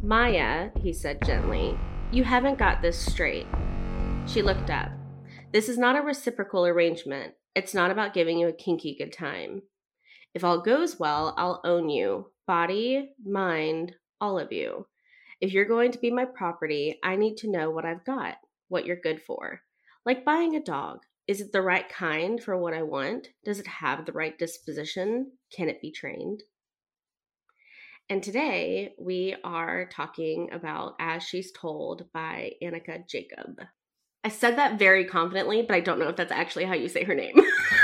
Maya, he said gently, you haven't got this straight. She looked up. This is not a reciprocal arrangement. It's not about giving you a kinky good time. If all goes well, I'll own you. Body, mind, all of you. If you're going to be my property, I need to know what I've got, what you're good for. Like buying a dog. Is it the right kind for what I want? Does it have the right disposition? Can it be trained? And today we are talking about As She's Told by Annika Jacob. I said that very confidently, but I don't know if that's actually how you say her name.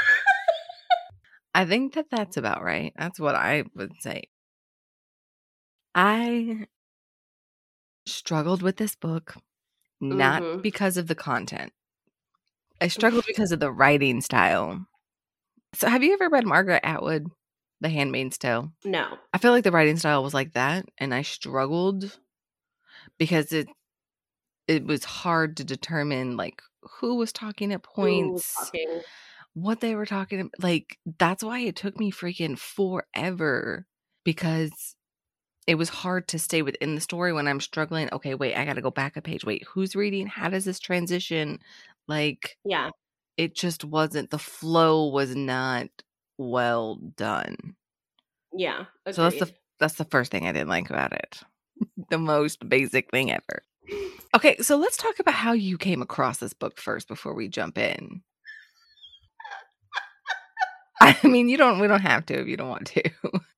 I think that that's about right. That's what I would say. I struggled with this book, not because of the content. I struggled because of the writing style. So have you ever read Margaret Atwood, The Handmaid's Tale? No. I feel like the writing style was like that, and I struggled because it was hard to determine like who was talking at points, what they were talking about. Like that's why it took me freaking forever, because it was hard to stay within the story when I'm struggling. Okay, wait, I got to go back a page. Wait, who's reading? How does this transition? Like, yeah, it just wasn't, the flow was not well done. Yeah. Agreed. So that's the first thing I didn't like about it. The most basic thing ever. Okay, so let's talk about how you came across this book first before we jump in. I mean, we don't have to if you don't want to.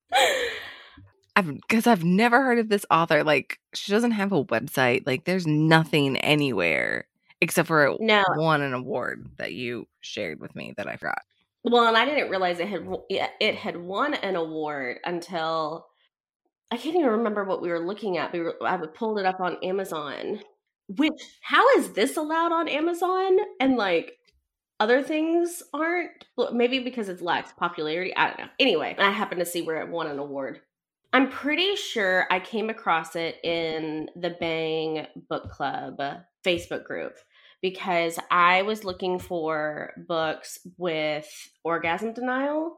Because I've never heard of this author. Like, she doesn't have a website. Like, there's nothing anywhere except for it won an award that you shared with me that I forgot. Well, and I didn't realize it had won an award until I can't even remember what we were looking at. I pulled it up on Amazon. Which, how is this allowed on Amazon and like other things aren't? Maybe because it lacks popularity. I don't know. Anyway, I happened to see where it won an award. I'm pretty sure I came across it in the Bang Book Club Facebook group because I was looking for books with orgasm denial.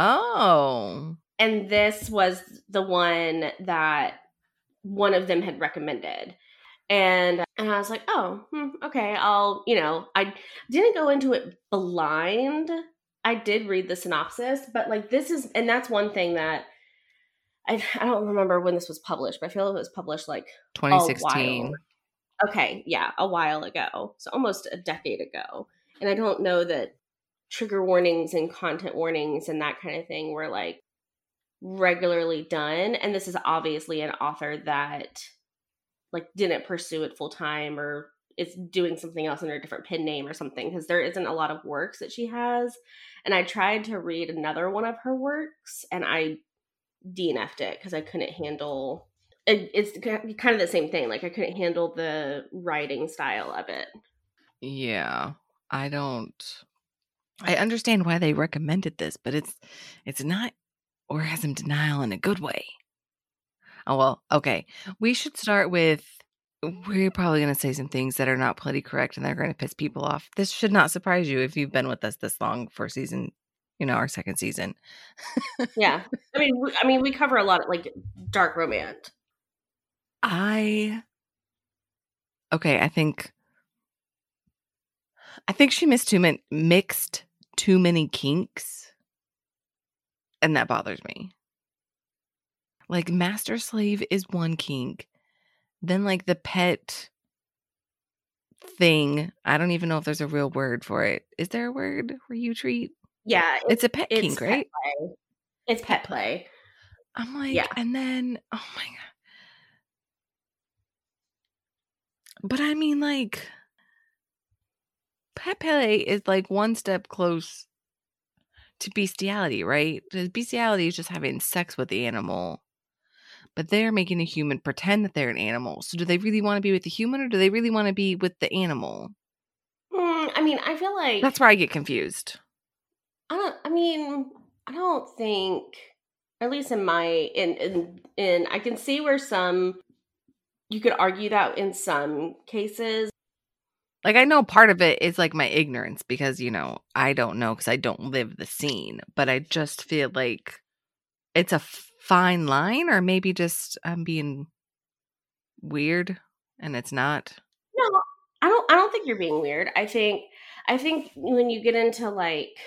Oh. And this was the one that one of them had recommended. And I was like, oh, okay, I didn't go into it blind. I did read the synopsis, but like and that's one thing that I don't remember when this was published, but I feel it was published like 2016. Okay, yeah, a while ago. So almost a decade ago. And I don't know that trigger warnings and content warnings and that kind of thing were like regularly done. And this is obviously an author that like didn't pursue it full time or is doing something else under a different pen name or something, because there isn't a lot of works that she has. And I tried to read another one of her works and I DNF'd it because I couldn't handle it. It's kind of the same thing. Like I couldn't handle the writing style of it. Yeah, I understand why they recommended this, but it's not orgasm denial in a good way. Oh, well, okay. We should start with, we're probably going to say some things that are not politically correct and they're going to piss people off. This should not surprise you if you've been with us this long for season, our second season. Yeah. I mean, we cover a lot of like dark romance. I think she mixed too many kinks, and that bothers me. Like, master slave is one kink. Then, like, the pet thing, I don't even know if there's a real word for it. Is there a word where you treat? Yeah. It's a pet kink, right? Play. It's pet play. I'm like, yeah. And then, oh my God. But I mean, like, pet play is like one step close to bestiality, right? Bestiality is just having sex with the animal. But they're making a human pretend that they're an animal. So do they really want to be with the human or do they really want to be with the animal? I mean, I feel like... That's where I get confused. I don't think, at least in my... I can see where you could argue that in some cases. Like, I know part of it is like my ignorance because, I don't know because I don't live the scene. But I just feel like it's a fine line, or maybe just I'm being weird and it's not? No, I don't think you're being weird. I think when you get into like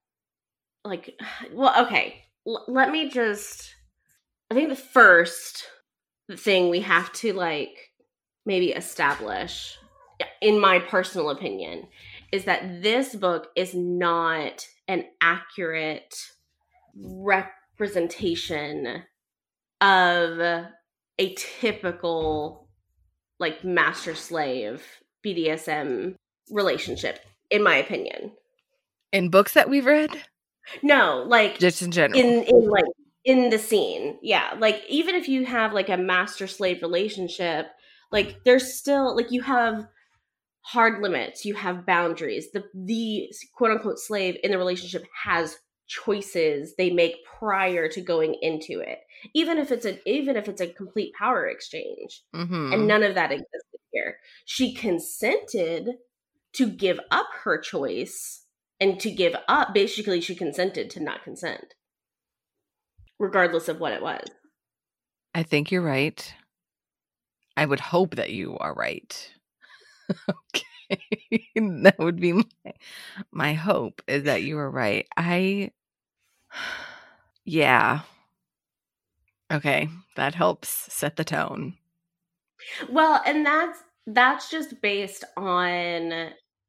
well, okay. Let me just I think the first thing we have to like maybe establish, in my personal opinion, is that this book is not an accurate representation of a typical like master slave BDSM relationship, in my opinion. In books that we've read? No, like just in general. In like in the scene. Yeah. Like even if you have like a master slave relationship, like there's still like you have hard limits, you have boundaries. The quote unquote slave in the relationship has choices they make prior to going into it. Even if it's a complete power exchange. Mm-hmm. And none of that existed here. She consented to give up her choice, and to give up, basically she consented to not consent, regardless of what it was. I think you're right. I would hope that you are right. Okay. That would be my hope, is that you are right. Yeah. Okay. That helps set the tone. Well, and that's just based on,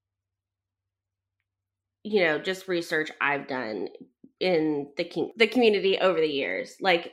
you know, just research I've done in the community over the years. Like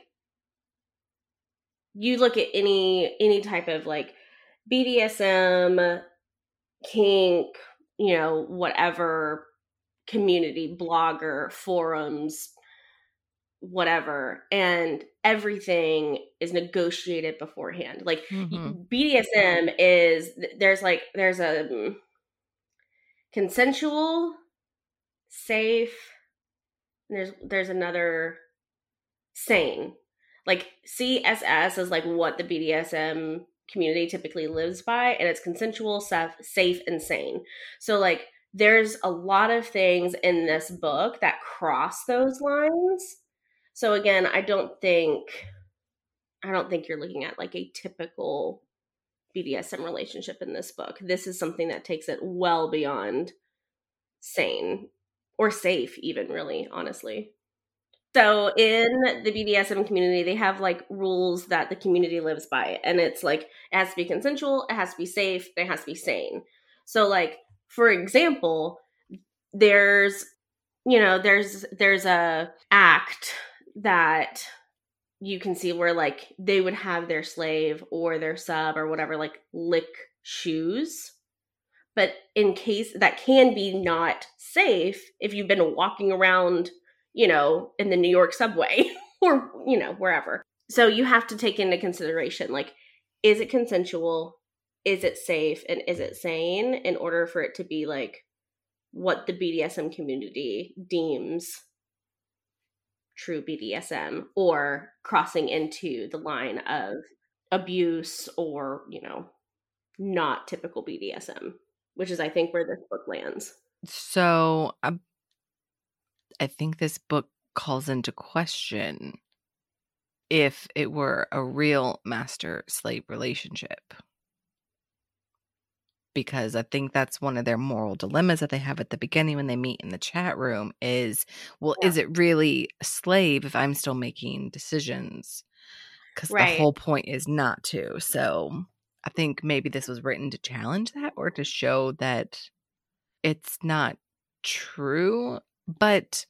you look at any type of like BDSM, kink, you know, whatever community, blogger, forums, whatever, and everything is negotiated beforehand. Like BDSM is there's a consensual, safe, and there's another sane. Like CSS is like what the BDSM community typically lives by, and it's consensual, safe, and sane. So like there's a lot of things in this book that cross those lines. So again, I don't think you're looking at like a typical BDSM relationship in this book. This is something that takes it well beyond sane or safe, even, really, honestly. So in the BDSM community, they have like rules that the community lives by. And it's like, it has to be consensual, it has to be safe, it has to be sane. So like, for example, there's a act that you can see where like they would have their slave or their sub or whatever like lick shoes. But in case that can be not safe if you've been walking around, you know, in the New York subway or, you know, wherever. So you have to take into consideration, like, is it consensual? Is it safe? And is it sane, in order for it to be like what the BDSM community deems true BDSM, or crossing into the line of abuse or, you know, not typical BDSM, which is, I think, where this book lands. So I think this book calls into question if it were a real master-slave relationship. Because I think that's one of their moral dilemmas that they have at the beginning when they meet in the chat room is, well, is it really a slave if I'm still making decisions? Because the whole point is not to. So I think maybe this was written to challenge that, or to show that it's not true. But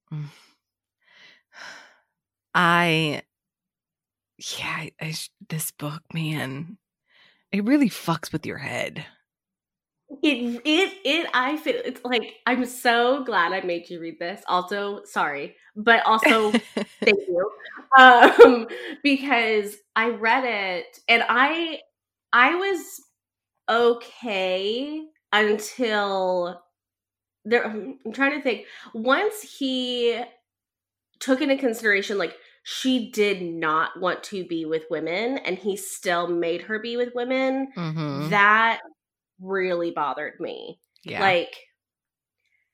this book, man, it really fucks with your head. I feel it's like, I'm so glad I made you read this. Also, sorry, but also thank you. Because I read it and I was okay until there. I'm trying to think. Once he took into consideration, like, she did not want to be with women and he still made her be with women, that really bothered me. Yeah. Like,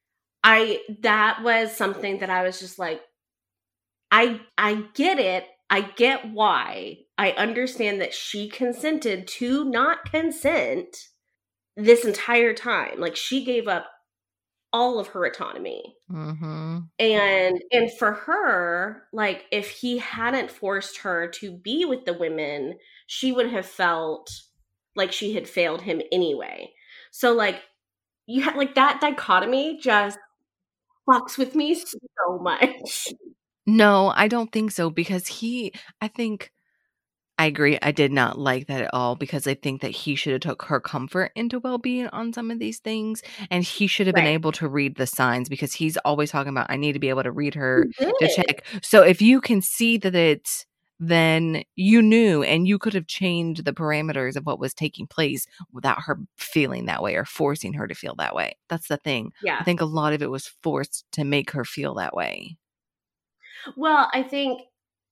that was something that I was just like, I get it. I get why. I understand that she consented to not consent this entire time. Like, she gave up all of her autonomy. Mm-hmm. And for her, like, if he hadn't forced her to be with the women, she would have felt like she had failed him anyway. So, like, you have, like, that dichotomy just fucks with me so much. No, I don't think so, because I agree. I did not like that at all, because I think that he should have took her comfort into well-being on some of these things, and he should have been Right. able to read the signs, because he's always talking about, I need to be able to read her He to did. check. So if you can see that it's, then you knew, and you could have changed the parameters of what was taking place without her feeling that way or forcing her to feel that way. That's the thing. I Yeah. think a lot of it was forced to make her feel that way. Well, I think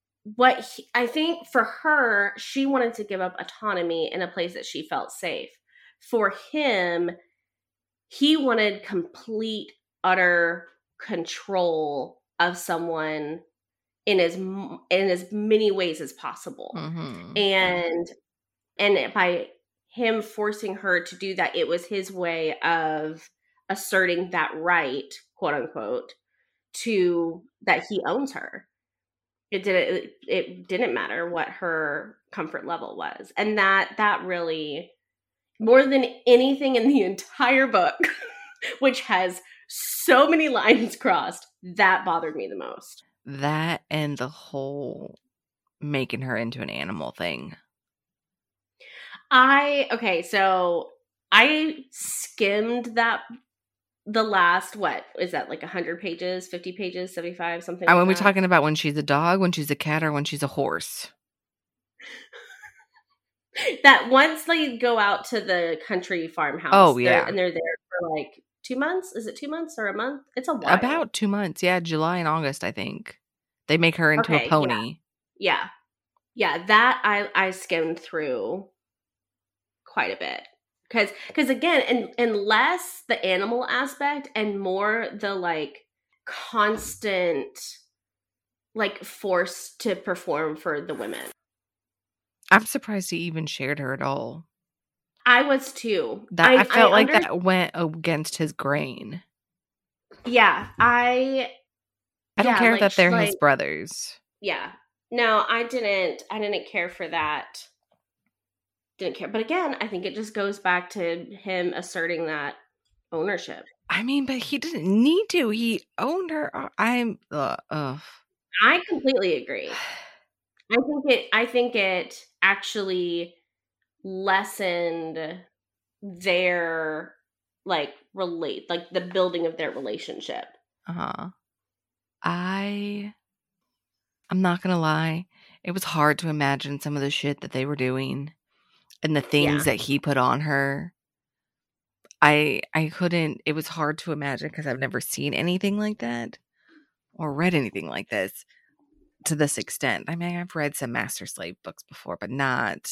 for her, she wanted to give up autonomy in a place that she felt safe. For him, he wanted complete, utter control of someone in as many ways as possible. Mm-hmm. And by him forcing her to do that, it was his way of asserting that right, quote unquote, to that he owns her. It didn't matter what her comfort level was. And that really, more than anything in the entire book, which has so many lines crossed, that bothered me the most. That and the whole making her into an animal thing. So I skimmed the last, what is that, like 100 pages, 50 pages, 75, something like And when we're that? talking about when she's a dog, when she's a cat, or when she's a horse? That once they go out to the country farmhouse, Oh, yeah. they're there for like 2 months. Is it 2 months or a month? It's a while. About 2 months. Yeah, July and August, I think. They make her into a pony. Yeah. That I skimmed through quite a bit. Because again, and less the animal aspect and more the like constant like force to perform for the women. I'm surprised he even shared her at all. I was too. I felt like that went against his grain. Yeah, I don't care that they're his brothers. Yeah. No, I didn't care for that. Didn't care. But again, I think it just goes back to him asserting that ownership. I mean, but he didn't need to. He owned her. I completely agree. I think it actually lessened their like the building of their relationship. I'm not gonna lie, it was hard to imagine some of the shit that they were doing and the things that he put on her. I couldn't. It was hard to imagine, because I've never seen anything like that or read anything like this to this extent. I mean, I've read some master slave books before, but not.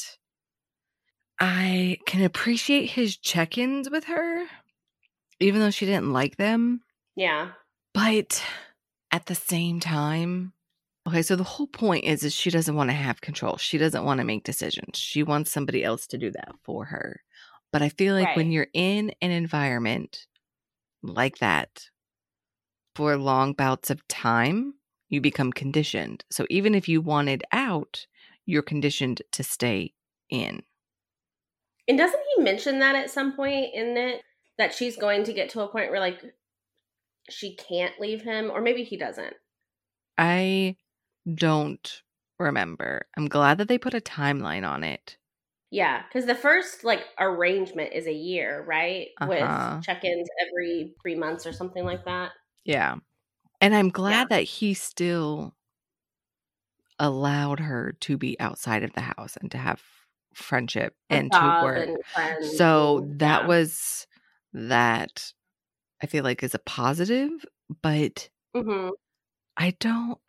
I can appreciate his check-ins with her, even though she didn't like them. Yeah. But at the same time, okay, so the whole point is she doesn't want to have control. She doesn't want to make decisions. She wants somebody else to do that for her. But I feel like when you're in an environment like that for long bouts of time, you become conditioned. So even if you wanted out, you're conditioned to stay in. And doesn't he mention that at some point in it, that she's going to get to a point where like she can't leave him? Or maybe he doesn't. I don't remember. I'm glad that they put a timeline on it. Yeah, because the first like arrangement is a year, right? With check-ins every 3 months or something like that. Yeah. And I'm glad that he still allowed her to be outside of the house and to have friendship and to work. And so that was that, I feel like, is a positive, but I don't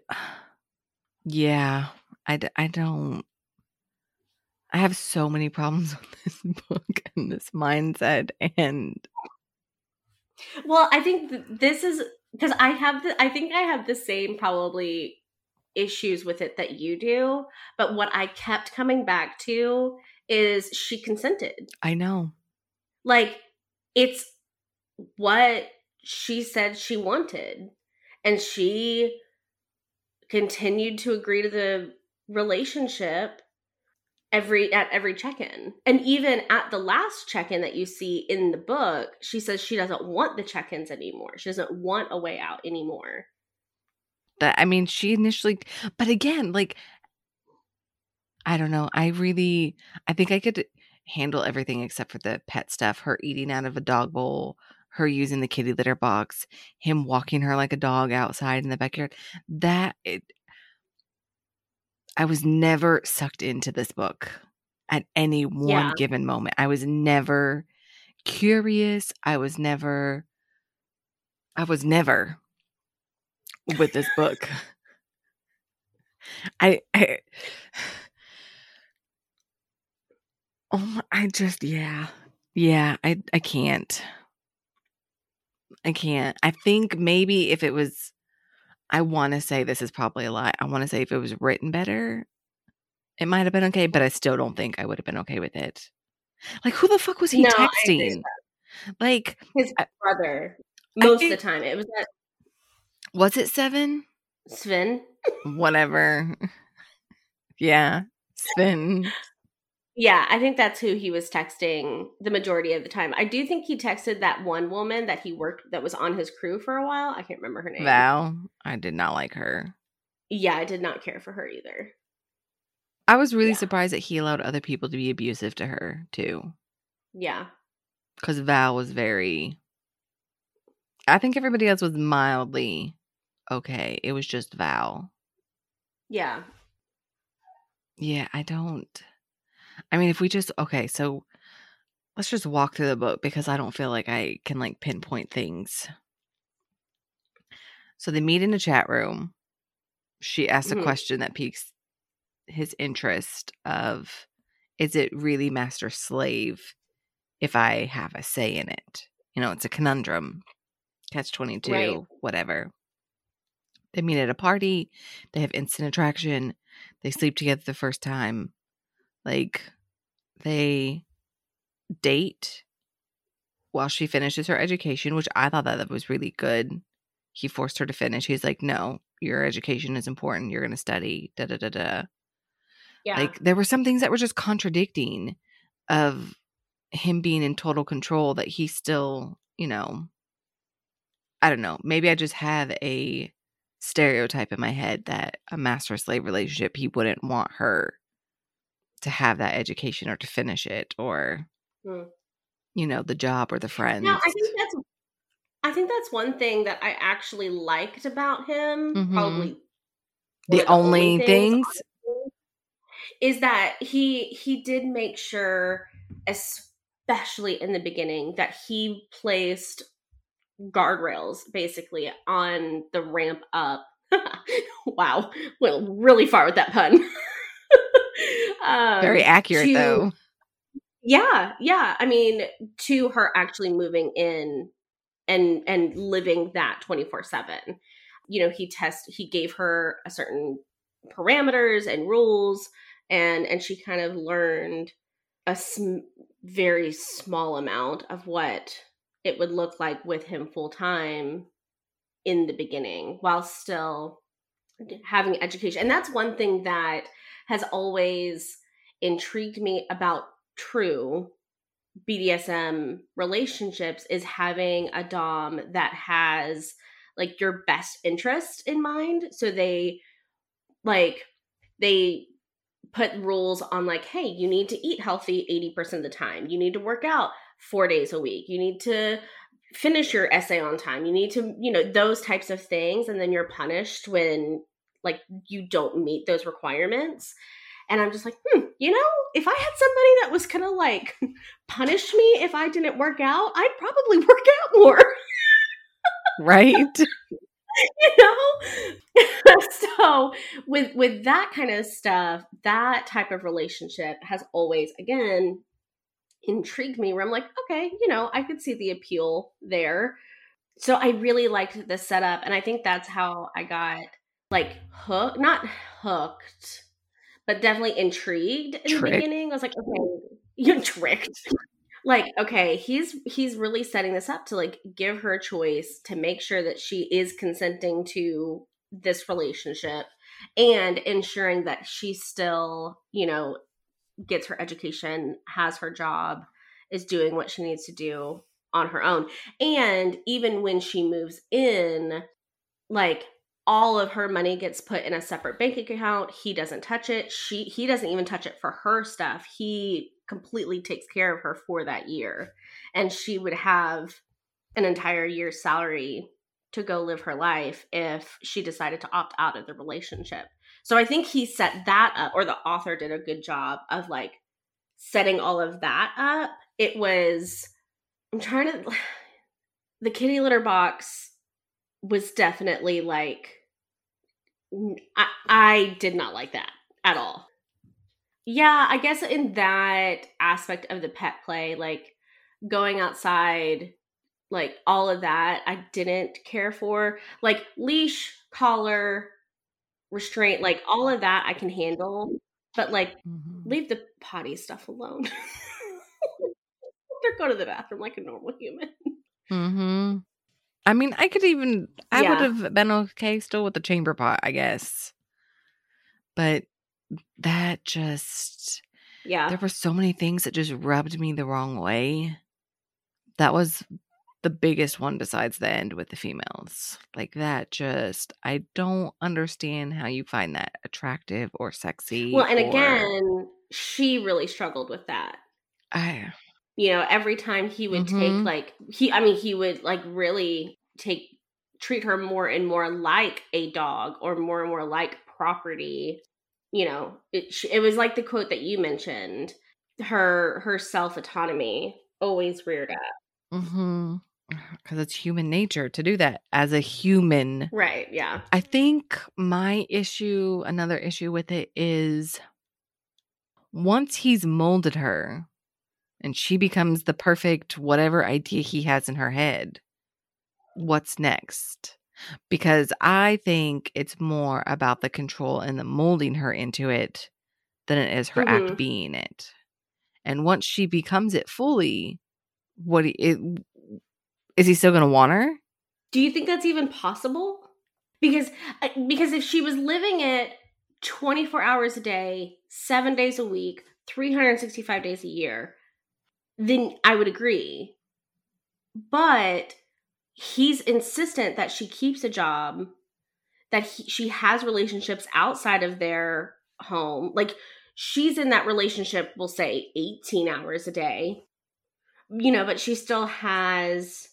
I have so many problems with this book and this mindset. And well, I think this is because I think I have the same probably issues with it that you do, but what I kept coming back to is she consented. I know. Like, it's what she said she wanted, and she continued to agree to the relationship at every check-in. And even at the last check-in that you see in the book, she says she doesn't want the check-ins anymore. She doesn't want a way out anymore. That, I mean, she initially, but again, like, I don't know. I think I could handle everything except for the pet stuff. Her eating out of a dog bowl, her using the kitty litter box, him walking her like a dog outside in the backyard. I was never sucked into this book at any one given moment. I was never curious. I was never with this book. I can't. I can't. I think maybe if it was, I want to say this is probably a lie. I want to say if it was written better, it might have been okay, but I still don't think I would have been okay with it. Like, who the fuck was he texting? Like, his brother. Most of the time. It was that. Was it Sven? Whatever. Yeah. Sven. Yeah, I think that's who he was texting the majority of the time. I do think he texted that one woman that he worked, that was on his crew for a while. I can't remember her name. Val. I did not like her. Yeah, I did not care for her either. I was really surprised that he allowed other people to be abusive to her, too. Yeah. Because Val was I think everybody else was mildly okay. It was just Val. Yeah. Yeah, I mean, if we just, okay, so let's just walk through the book because I don't feel like I can like pinpoint things. So they meet in a chat room. She asks a question that piques his interest of, is it really master slave if I have a say in it? You know, it's a conundrum. Catch-22, right. Whatever. They meet at a party. They have instant attraction. They sleep together the first time. Like, they date while she finishes her education, which I thought that was really good. He forced her to finish. He's like, no, your education is important. You're going to study, da-da-da-da. Yeah. Like, there were some things that were just contradicting of him being in total control that he still, you know, I don't know. Maybe I just have a stereotype in my head that a master-slave relationship, he wouldn't want her to have that education or to finish it or, you know, the job or the friends. No, I think that's one thing that I actually liked about him. Mm-hmm. Probably the only things is that he did make sure, especially in the beginning, that he placed guardrails basically on the ramp up. Wow, went really far with that pun. Very accurate though. Yeah. I mean, to her actually moving in and living that 24/7. You know, he gave her a certain parameters and rules, and she kind of learned a very small amount of what it would look like with him full time in the beginning, while still having education. And that's one thing that has always intrigued me about true BDSM relationships, is having a dom that has like your best interest in mind. So they put rules on like, hey, you need to eat healthy 80% of the time. You need to work out 4 days a week. You need to finish your essay on time. You need to, you know, those types of things. And then you're punished when like you don't meet those requirements. And I'm just like, you know, if I had somebody that was going to like punish me if I didn't work out, I'd probably work out more. Right. You know? So with that kind of stuff, that type of relationship has always, again, intrigued me, where I'm like, okay, you know, I could see the appeal there. So I really liked the setup. And I think that's how I got like not hooked, but definitely intrigued in the beginning. I was like, okay, you're tricked. Like, okay, he's really setting this up to like give her a choice to make sure that she is consenting to this relationship and ensuring that she still, gets her education, has her job, is doing what she needs to do on her own. And even when she moves in, like all of her money gets put in a separate bank account. He doesn't touch it. He doesn't even touch it for her stuff. He completely takes care of her for that year. And she would have an entire year's salary to go live her life if she decided to opt out of the relationship. So I think he set that up, or the author did a good job of like setting all of that up. It was, the kitty litter box was definitely like, I did not like that at all. Yeah, I guess in that aspect of the pet play, like going outside, like all of that, I didn't care for. Like leash, collar, restraint, like all of that I can handle, but like leave the potty stuff alone. Or go to the bathroom like a normal human. Mm-hmm. I mean, I would have been okay still with the chamber pot, I guess. But that just, there were so many things that just rubbed me the wrong way. That was the biggest one besides the end with the females. Like that just, I don't understand how you find that attractive or sexy. Well, and again, she really struggled with that. Every time he would take like, he would like really treat her more and more like a dog or more and more like property. It was like the quote that you mentioned, her self-autonomy always reared up. Because it's human nature to do that as a human. Right, yeah. I think another issue with it is once he's molded her and she becomes the perfect whatever idea he has in her head, what's next? Because I think it's more about the control and the molding her into it than it is her act being it. And once she becomes it fully, is he still going to want her? Do you think that's even possible? Because if she was living it 24 hours a day, 7 days a week, 365 days a year, then I would agree. But he's insistent that she keeps a job, that she has relationships outside of their home. Like she's in that relationship, we'll say 18 hours a day, but she still has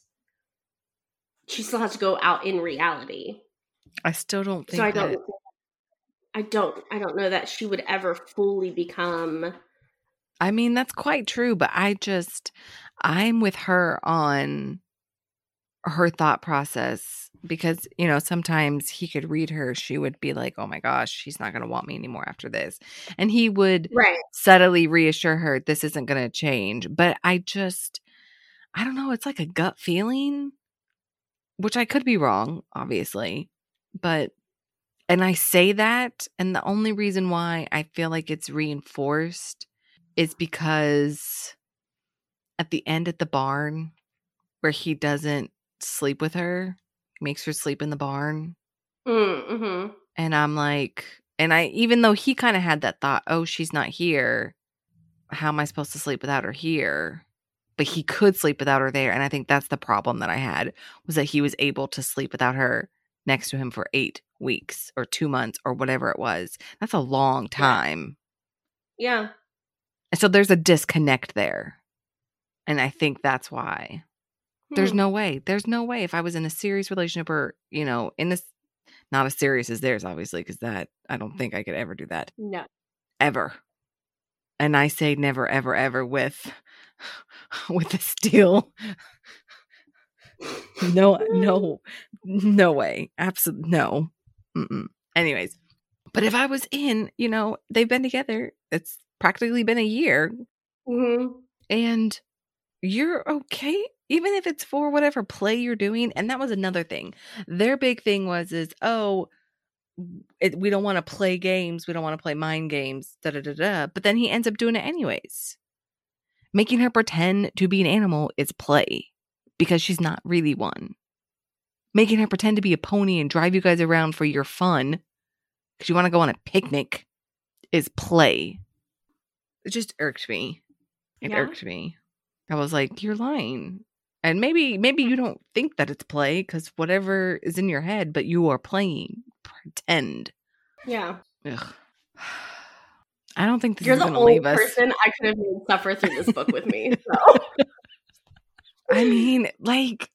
to go out in reality. I still don't think so I don't know that she would ever fully become. I mean, that's quite true, but I'm with her on her thought process because, sometimes he could read her. She would be like, oh my gosh, she's not going to want me anymore after this. And he would subtly reassure her this isn't going to change. But I don't know. It's like a gut feeling, which I could be wrong, obviously. And I say that, and the only reason why I feel like it's reinforced is because at the end at the barn where he doesn't sleep with her, makes her sleep in the barn. Mm-hmm. And I'm like, even though he kind of had that thought, oh, she's not here, how am I supposed to sleep without her here? But he could sleep without her there. And I think that's the problem that I had, was that he was able to sleep without her next to him for 8 weeks or 2 months or whatever it was. That's a long time. Yeah. And so there's a disconnect there. And I think that's why. There's no way. There's no way if I was in a serious relationship or, in this, not as serious as theirs, obviously, because that, I don't think I could ever do that. No. Ever. And I say never, ever, ever with a steel. No way. Absolutely no. Mm-mm. Anyways, but if I was in, they've been together. It's practically been a year. Mm-hmm. And you're okay, even if it's for whatever play you're doing. And that was another thing. Their big thing is, oh, we don't want to play games. We don't want to play mind games. Da da da da. But then he ends up doing it anyways. Making her pretend to be an animal is play because she's not really one. Making her pretend to be a pony and drive you guys around for your fun because you want to go on a picnic is play. It just irked me. It irked me. I was like, you're lying. And maybe you don't think that it's play because whatever is in your head, but you are playing. Pretend. Yeah. Ugh. I don't think this You're is the going to leave us. You're the only person I could have made suffer through this book with me. So. I mean, like,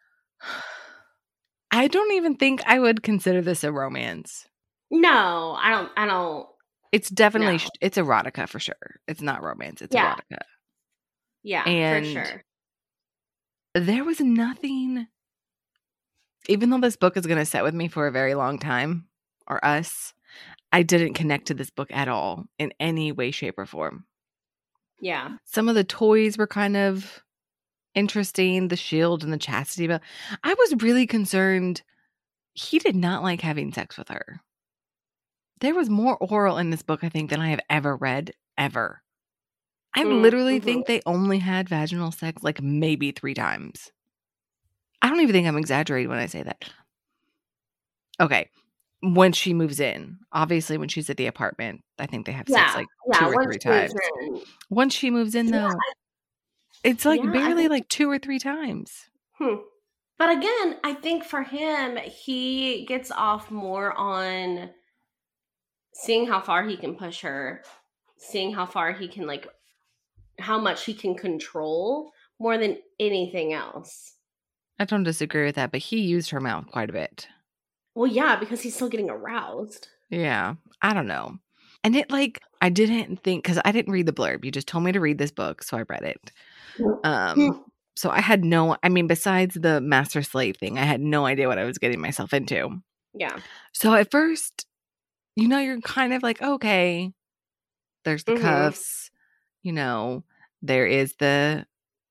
I don't even think I would consider this a romance. No, I don't. It's definitely, it's erotica for sure. It's not romance. It's erotica. Yeah, and for sure. There was nothing, even though this book is going to sit with me for a very long time, or us, I didn't connect to this book at all in any way, shape, or form. Yeah. Some of the toys were kind of interesting, the shield and the chastity belt. I was really concerned. He did not like having sex with her. There was more oral in this book, I think, than I have ever read, ever. I literally think they only had vaginal sex like maybe 3 times. I don't even think I'm exaggerating when I say that. Okay. When she moves in, obviously when she's at the apartment, I think they have sex like 2 or 3 times. Once she moves in, though, it's like barely like 2 or 3 times. But again, I think for him, he gets off more on seeing how far he can push her, seeing how far he can, like, how much he can control more than anything else. I don't disagree with that, but he used her mouth quite a bit. Well, yeah, because he's still getting aroused. Yeah, I don't know. And it, like, I didn't think, because I didn't read the blurb. You just told me to read this book, so I read it. So I had besides the master slave thing, I had no idea what I was getting myself into. Yeah. So at first, you're kind of like, okay, there's the cuffs, there is the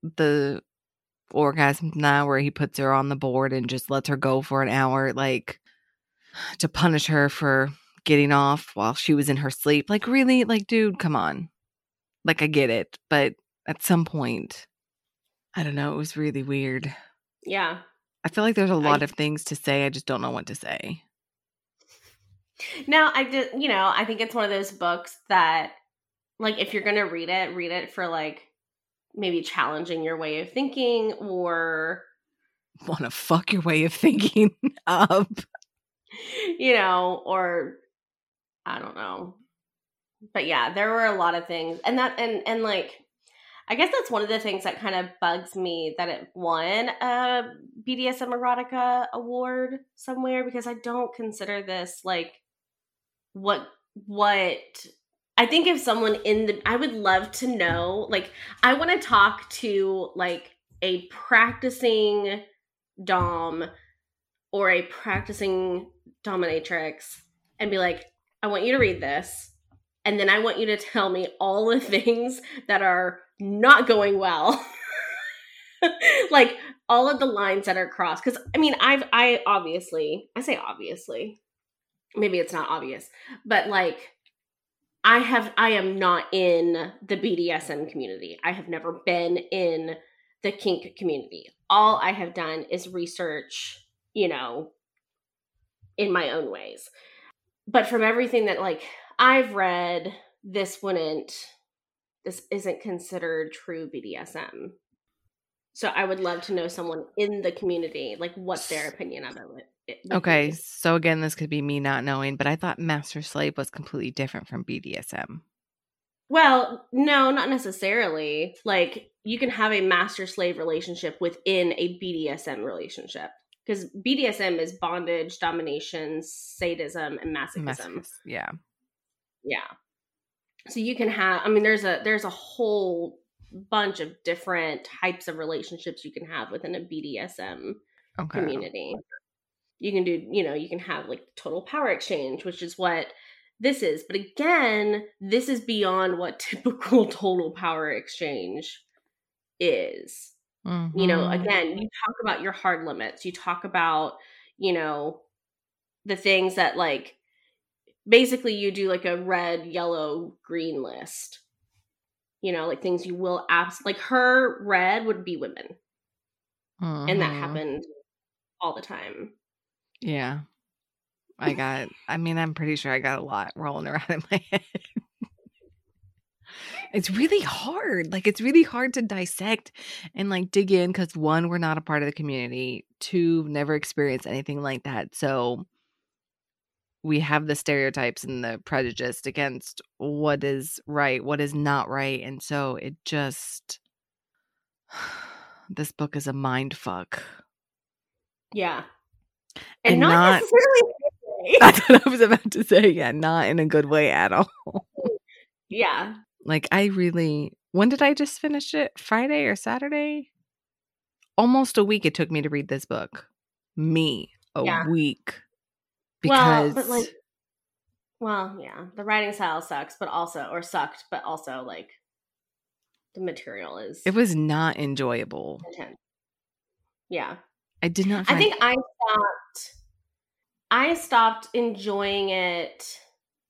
orgasm now where he puts her on the board and just lets her go for an hour, like, to punish her for getting off while she was in her sleep. Like, really? Like, dude, come on. Like, I get it. But at some point, I don't know, it was really weird. Yeah. I feel like there's a lot of things to say. I just don't know what to say. Now, I think it's one of those books that, like, if you're going to read it for, like, maybe challenging your way of thinking or want to fuck your way of thinking up. Or I don't know. But yeah, there were a lot of things. And like, I guess that's one of the things that kind of bugs me that it won a BDSM Erotica award somewhere, because I don't consider this like what I think if someone I would love to know, like, I want to talk to like a practicing dom or a practicing dominatrix and be like, I want you to read this, and then I want you to tell me all the things that are not going well. Like, all of the lines that are crossed. Because, I obviously, I say obviously, maybe it's not obvious, but like, I am not in the BDSM community. I have never been in the kink community. All I have done is research, in my own ways. But from everything that, like, I've read, this isn't considered true BDSM. So I would love to know someone in the community, like, what their opinion of it okay, so again, this could be me not knowing, but I thought master slave was completely different from BDSM. Well, no, not necessarily. Like, you can have a master-slave relationship within a BDSM relationship. Because BDSM is bondage, domination, sadism, and masochism. Yeah. Yeah. So you can have, there's a whole bunch of different types of relationships you can have within a BDSM community. You can do, you can have like total power exchange, which is what this is. But again, this is beyond what typical total power exchange is. Again, you talk about your hard limits. You talk about, the things that, like, basically you do like a red, yellow, green list. You know, like things you will like her red would be women. Mm-hmm. And that happened all the time. Yeah. I'm pretty sure I got a lot rolling around in my head. It's really hard. Like, it's really hard to dissect and like dig in because 1, we're not a part of the community. 2, never experienced anything like that. So we have the stereotypes and the prejudice against what is right, what is not right. And so it just, this book is a mind fuck. Yeah. And not necessarily. That's what I was about to say. Yeah, not in a good way at all. Yeah. Like, when did I just finish it? Friday or Saturday? Almost a week it took me to read this book. A week. Because the writing style sucked, but also like the material is. It was not enjoyable. Intense. Yeah. I did not I think I stopped enjoying it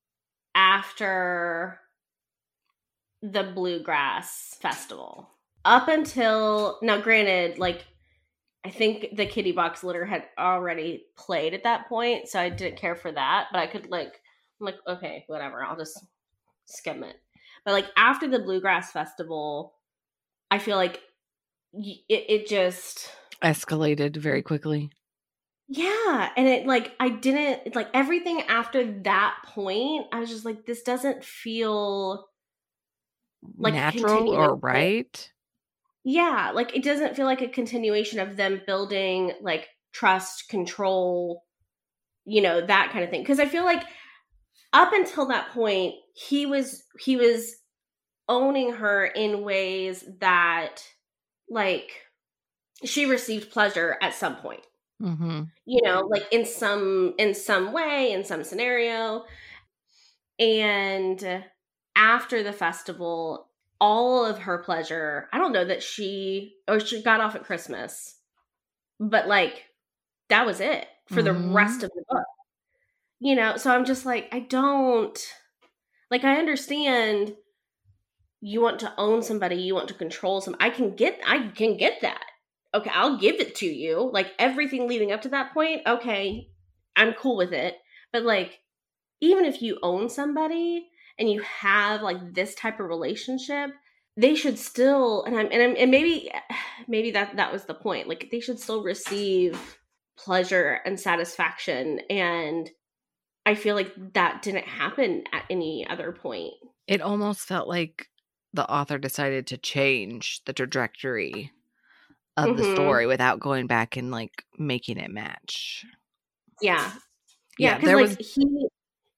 after the Bluegrass Festival. Up until, now granted, like, I think the Kitty Box Litter had already played at that point, so I didn't care for that, but I could I'm like, okay, whatever, I'll just skim it. But like after the Bluegrass Festival, I feel like it just escalated very quickly. Yeah, and it like I didn't like everything after that point. I was just like, this doesn't feel like natural or right. Yeah, like it doesn't feel like a continuation of them building like trust, control, you know, that kind of thing. Because I feel like up until that point, he was owning her in ways that like she received pleasure at some point. Mm-hmm. You know, like in some way, in some scenario. And after the festival, all of her pleasure, I don't know that she got off at Christmas, but like that was it for the rest of the book. You know, so I'm just like, I understand you want to own somebody, you want to control some. I can get that. Okay, I'll give it to you. Like everything leading up to that point, okay, I'm cool with it. But like, even if you own somebody and you have like this type of relationship, they should still, and maybe that was the point. Like they should still receive pleasure and satisfaction. And I feel like that didn't happen at any other point. It almost felt like the author decided to change the trajectory of the story without going back and like making it match. Yeah. Yeah, because like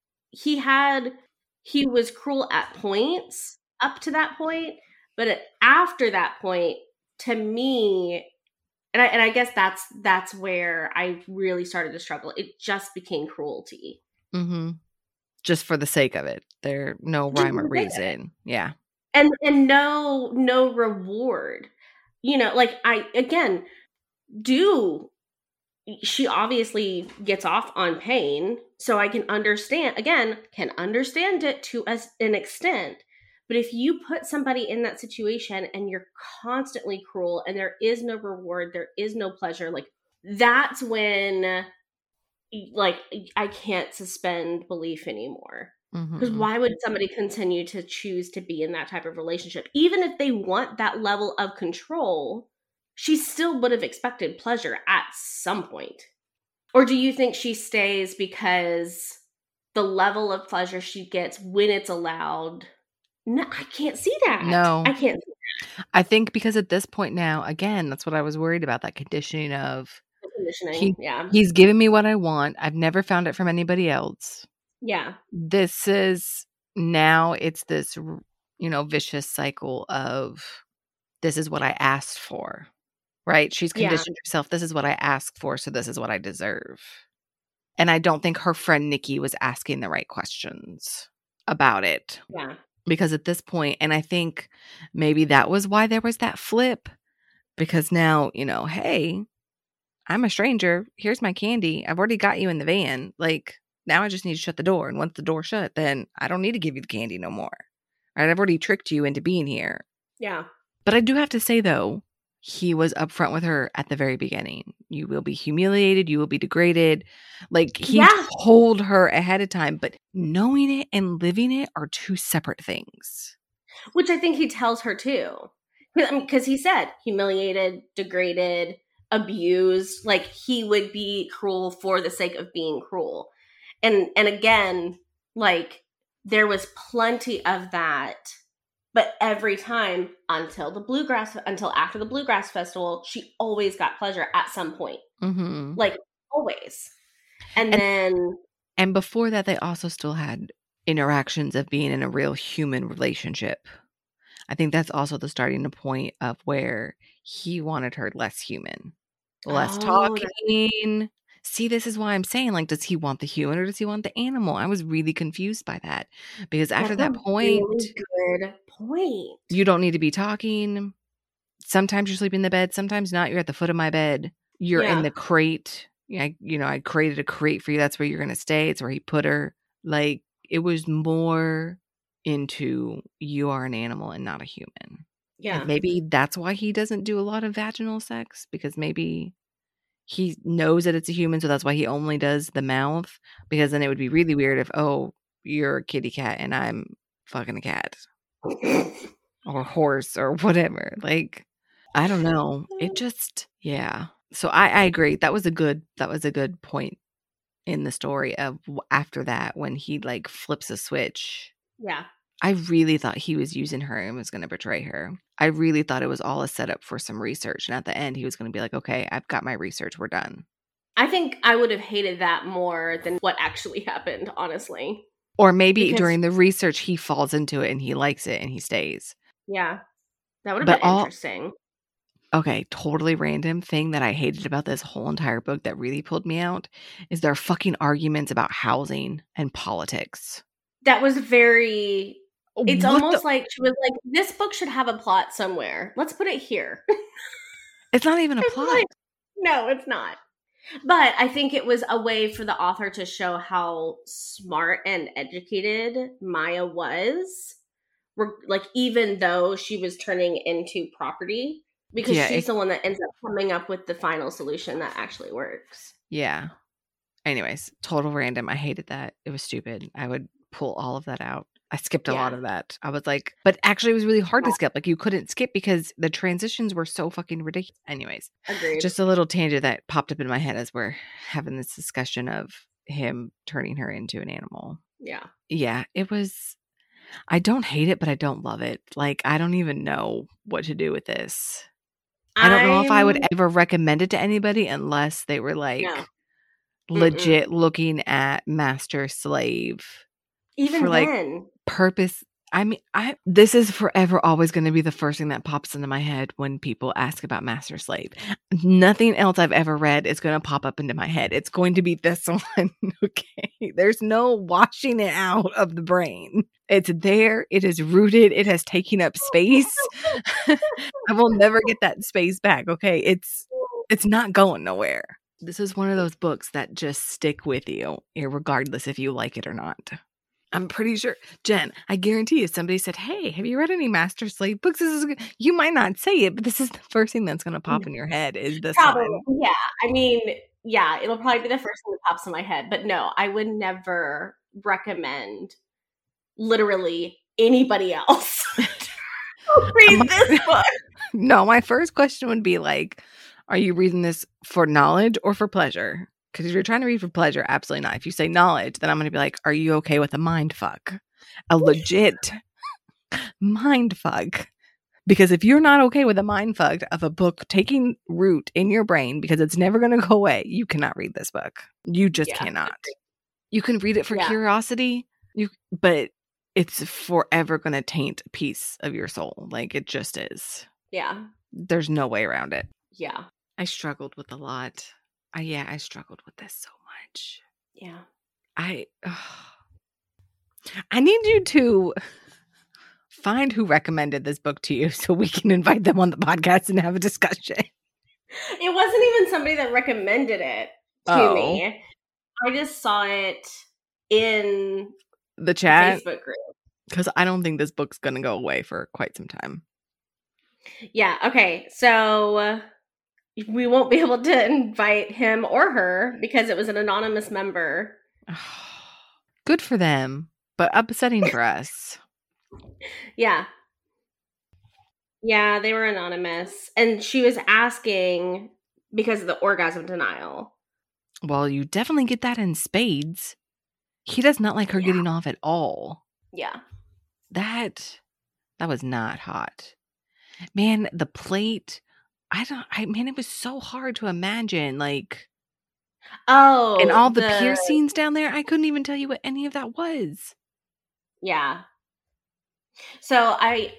he was cruel at points up to that point, but after that point, to me, and I guess that's where I really started to struggle. It just became cruelty. Mm-hmm. Just for the sake of it. There's no rhyme or reason. Yeah. And no reward. You know, like she obviously gets off on pain, so I can understand it to an extent. But if you put somebody in that situation and you're constantly cruel and there is no reward, there is no pleasure, like that's when like I can't suspend belief anymore. Because why would somebody continue to choose to be in that type of relationship? Even if they want that level of control, she still would have expected pleasure at some point. Or do you think she stays because the level of pleasure she gets when it's allowed? No, I can't see that. No. I can't see that. I think because at this point now, again, that's what I was worried about, that conditioning of he's giving me what I want. I've never found it from anybody else. Yeah. This is now it's this, you know, vicious cycle of this is what I asked for, right? She's conditioned herself. This is what I asked for. So this is what I deserve. And I don't think her friend Nikki was asking the right questions about it. Yeah. Because at this point, and I think maybe that was why there was that flip, because now, you know, hey, I'm a stranger. Here's my candy. I've already got you in the van. Like, Now I just need to shut the door. And once the door's shut, then I don't need to give you the candy no more. Right? I've already tricked you into being here. Yeah. But I do have to say, though, he was upfront with her at the very beginning. You will be humiliated. You will be degraded. Like, he told her ahead of time. But knowing it and living it are two separate things. Which I think he tells her, too. Because he said humiliated, degraded, abused. Like, he would be cruel for the sake of being cruel. And again, like, there was plenty of that. But every time until after the Bluegrass Festival, she always got pleasure at some point. Mm-hmm. Like, always. And before that, they also still had interactions of being in a real human relationship. I think that's also the starting point of where he wanted her less human, less talking. See, this is why I'm saying, like, does he want the human or does he want the animal? I was really confused by that because after that point, really good point. You don't need to be talking. Sometimes you're sleeping in the bed. Sometimes not. You're at the foot of my bed. You're in the crate. I created a crate for you. That's where you're going to stay. It's where he put her. Like, it was more into you are an animal and not a human. Yeah. And maybe that's why he doesn't do a lot of vaginal sex, because maybe he knows that it's a human, so that's why he only does the mouth, because then it would be really weird if, oh, you're a kitty cat and I'm fucking a cat. Or horse or whatever. Like, I don't know. It just, yeah. So I agree. That was a good point in the story of after that when he like flips a switch. Yeah. I really thought he was using her and was going to betray her. I really thought it was all a setup for some research. And at the end, he was going to be like, okay, I've got my research. We're done. I think I would have hated that more than what actually happened, honestly. Or maybe during the research, he falls into it and he likes it and he stays. Yeah. That would have been interesting. Okay, totally random thing that I hated about this whole entire book that really pulled me out is their fucking arguments about housing and politics. That was very... It's almost like she was like, this book should have a plot somewhere. Let's put it here. It's not even a plot. Like, no, it's not. But I think it was a way for the author to show how smart and educated Maya was. Like, even though she was turning into property, because she's the one that ends up coming up with the final solution that actually works. Yeah. Anyways, total random. I hated that. It was stupid. I would pull all of that out. I skipped a lot of that. I was like, but actually it was really hard to skip. Like, you couldn't skip because the transitions were so fucking ridiculous. Anyways, agreed. Just a little tangent that popped up in my head as we're having this discussion of him turning her into an animal. Yeah. Yeah, it was, I don't hate it, but I don't love it. Like, I don't even know what to do with this. I don't know if I would ever recommend it to anybody unless they were like legit looking at master slave. Even for like then. Purpose. I mean, this is forever always going to be the first thing that pops into my head when people ask about master slave. Nothing else I've ever read is going to pop up into my head. It's going to be this one. Okay. There's no washing it out of the brain. It's there. It is rooted. It has taken up space. I will never get that space back. Okay. It's not going nowhere. This is one of those books that just stick with you, regardless if you like it or not. I'm pretty sure, Jen, I guarantee you somebody said, hey, have you read any master slave books? This is good. You might not say it, but this is the first thing that's going to pop in your head is this one. Yeah. I mean, yeah, it'll probably be the first thing that pops in my head. But no, I would never recommend literally anybody else read this book. No, my first question would be like, are you reading this for knowledge or for pleasure? Because if you're trying to read for pleasure, absolutely not. If you say knowledge, then I'm going to be like, are you okay with a mind fuck? A legit mind fuck. Because if you're not okay with a mind fuck of a book taking root in your brain because it's never going to go away, you cannot read this book. You just cannot. You can read it for curiosity, but it's forever going to taint a piece of your soul. Like, it just is. Yeah. There's no way around it. Yeah. I struggled with a lot. I struggled with this so much. Yeah. I need you to find who recommended this book to you so we can invite them on the podcast and have a discussion. It wasn't even somebody that recommended it to me. I just saw it in the chat Facebook group. Because I don't think this book's going to go away for quite some time. Yeah. Okay. So we won't be able to invite him or her because it was an anonymous member. Good for them, but upsetting for us. Yeah. Yeah, they were anonymous. And she was asking because of the orgasm denial. Well, you definitely get that in spades. He does not like her getting off at all. Yeah. That was not hot. Man, the plate, it was so hard to imagine, like, and all the piercings down there, I couldn't even tell you what any of that was. Yeah. So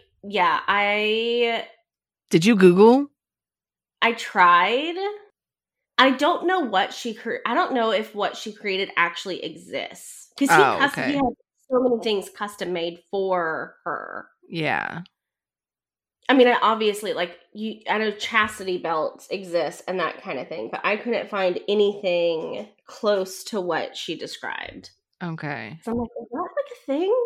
Did you Google? I tried. I don't know I don't know if what she created actually exists. Because he had so many things custom made for her. Yeah. I mean, obviously, like, I know chastity belts exist and that kind of thing, but I couldn't find anything close to what she described. Okay. So I'm like, is that like a thing?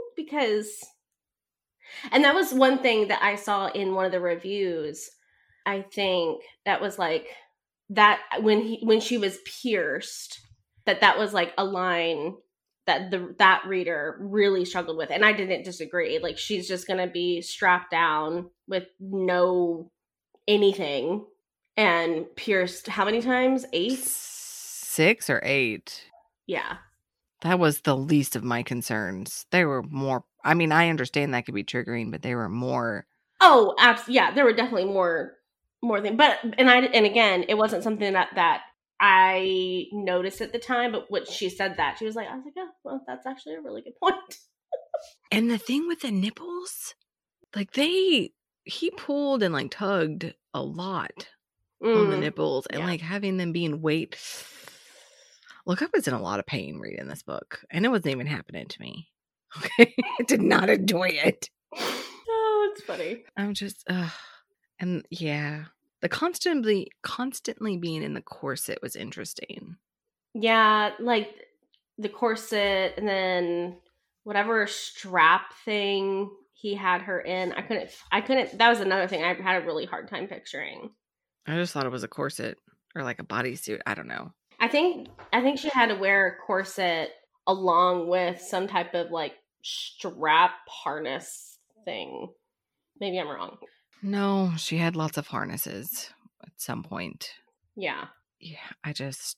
And that was one thing that I saw in one of the reviews. I think that was like that when she was pierced, that was like a line that that reader really struggled with, and I didn't disagree. Like, she's just gonna be strapped down with no anything and pierced how many times? 8? 6 or 8. Yeah. That was the least of my concerns. There were more. I mean, I understand that could be triggering, but there were more. Oh, yeah, there were definitely more things. But and again, it wasn't something that I noticed at the time, but when she said that, she was like, I was like, oh, well, that's actually a really good point. And the thing with the nipples, like he pulled and like tugged a lot on the nipples, and like having them being weight. Look, I was in a lot of pain reading this book, and it wasn't even happening to me. Okay, I did not enjoy it. Oh, it's funny. I'm just, and yeah, the constantly being in the corset was interesting. Yeah, like the corset, and then whatever strap thing he had her in. I couldn't. That was another thing I had a really hard time picturing. I just thought it was a corset or like a bodysuit. I don't know. I think she had to wear a corset along with some type of like strap harness thing. Maybe I'm wrong. No, she had lots of harnesses at some point. Yeah. Yeah, I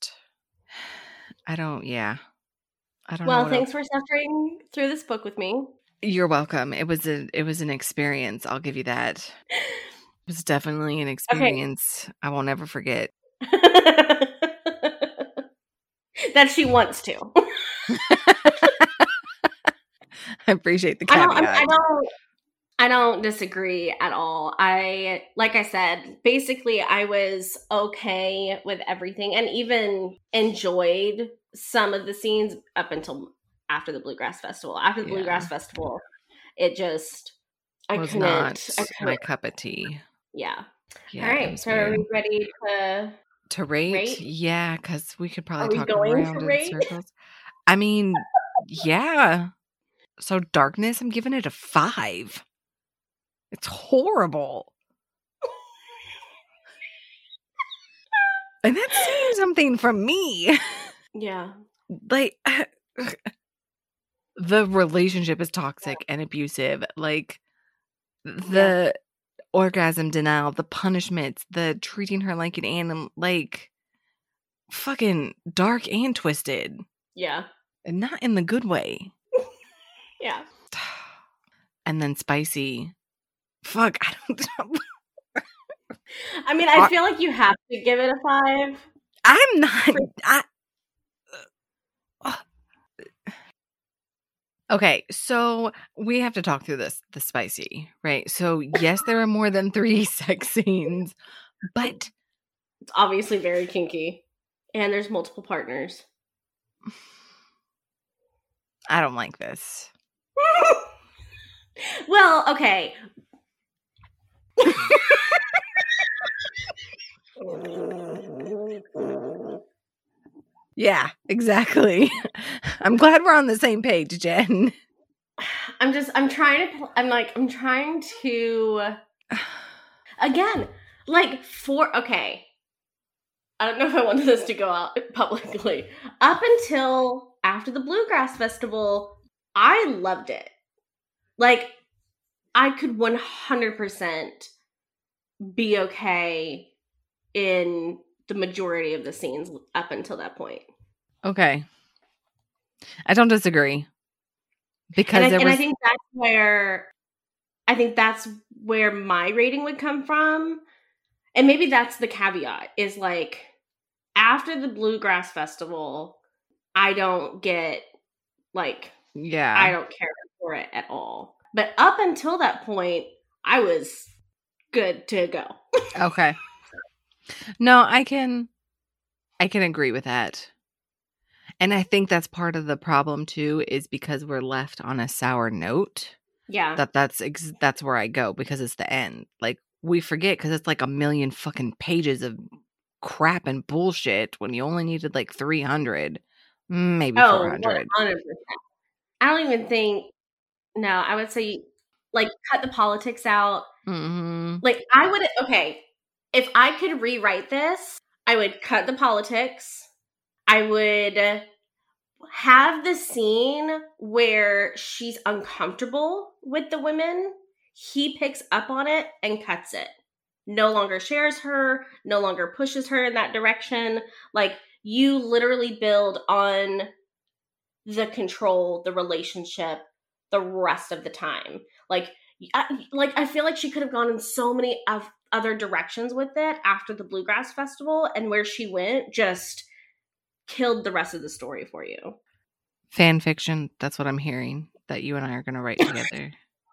don't know. Well, thanks for suffering through this book with me. You're welcome. It was an experience. I'll give you that. It was definitely an experience. Okay. I will never forget. That she wants to. I appreciate the caveat. I don't disagree at all. Like I said, basically I was okay with everything and even enjoyed some of the scenes up until after the Bluegrass Festival. After the Bluegrass Festival, it just was not my cup of tea. Yeah. All right. So are we ready to rate? Yeah, because we could probably talk around in circles. I mean, yeah. So Darkness, I'm giving it a 5. It's horrible. And that's saying something from me. Yeah. Like, the relationship is toxic and abusive. Like, the orgasm denial, the punishments, the treating her like an animal, like, fucking dark and twisted. Yeah. And not in the good way. Yeah. And then Spicy. Fuck, I don't know. I mean, I feel like you have to give it a 5. I'm not. Okay, so we have to talk through the Spicy, right? So yes, there are more than 3 sex scenes, but it's obviously very kinky, and there's multiple partners. I don't like this. Well, okay. Yeah, exactly. I'm glad we're on the same page, Jen. I'm trying to again, like okay. I don't know if I wanted this to go out publicly. Up until after the Bluegrass Festival, I loved it. Like, I could 100% be okay in the majority of the scenes up until that point. Okay. I don't disagree. Because I think that's where my rating would come from. And maybe that's the caveat, is like, after the Bluegrass Festival, I don't get, like, I don't care for it at all. But up until that point, I was good to go. Okay. No, I can agree with that. And I think that's part of the problem too, is because we're left on a sour note. Yeah. That's where I go, because it's the end. Like, we forget because it's like a million fucking pages of crap and bullshit when you only needed like 300, maybe 400. 100%. I don't even think. No, I would say, like, cut the politics out. Mm-hmm. Like, if I could rewrite this, I would cut the politics. I would have the scene where she's uncomfortable with the women. He picks up on it and cuts it. No longer shares her, no longer pushes her in that direction. Like, you literally build on the control, the relationship, the rest of the time. Like I feel like she could have gone in so many other directions with it after the Bluegrass Festival, and where she went just killed the rest of the story for you. Fan fiction, that's what I'm hearing, that you and I are going to write together.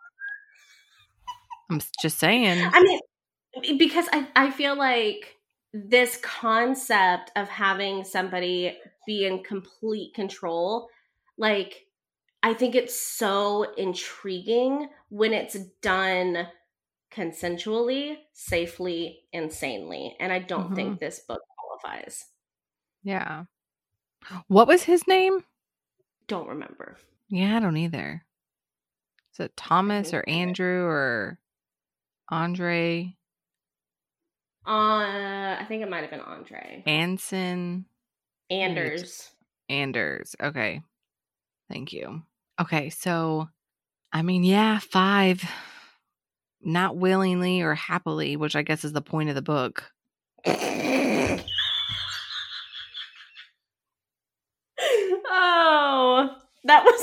I'm just saying. I mean, because I feel like this concept of having somebody be in complete control, like, I think it's so intriguing when it's done consensually, safely, and sanely. And I don't think this book qualifies. Yeah. What was his name? Don't remember. Yeah, I don't either. Is it Thomas or Andrew or Andre? I think it might have been Andre. Anson. Anders. Okay. Thank you. Okay, so, I mean, yeah, 5. Not willingly or happily, which I guess is the point of the book. Oh, that was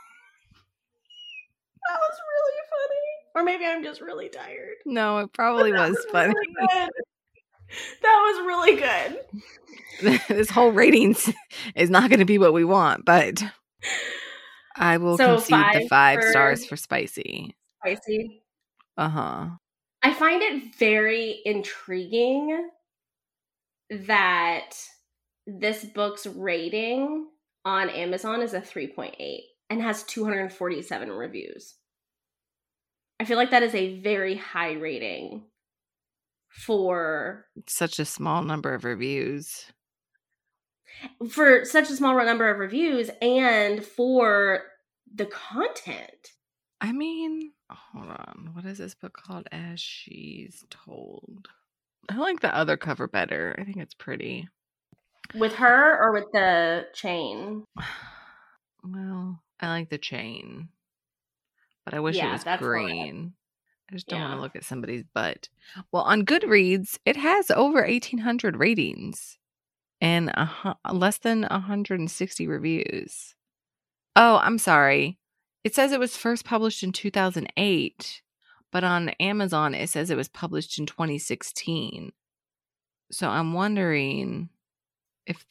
really funny. Or maybe I'm just really tired. No, it probably was funny. Really, that was really good. This whole ratings is not going to be what we want, but I will concede the 5 stars for spicy. Spicy. Uh-huh. I find it very intriguing that this book's rating on Amazon is a 3.8 and has 247 reviews. I feel like that is a very high rating for such a small number of reviews. For such a small number of reviews and for the content. I mean, hold on. What is this book called? As She's Told. I like the other cover better. I think it's pretty. With her or with the chain? Well, I like the chain. But I wish it was green. I just don't want to look at somebody's butt. Well, on Goodreads, it has over 1,800 ratings and less than 160 reviews. Oh, I'm sorry. It says it was first published in 2008, but on Amazon, it says it was published in 2016. So I'm wondering if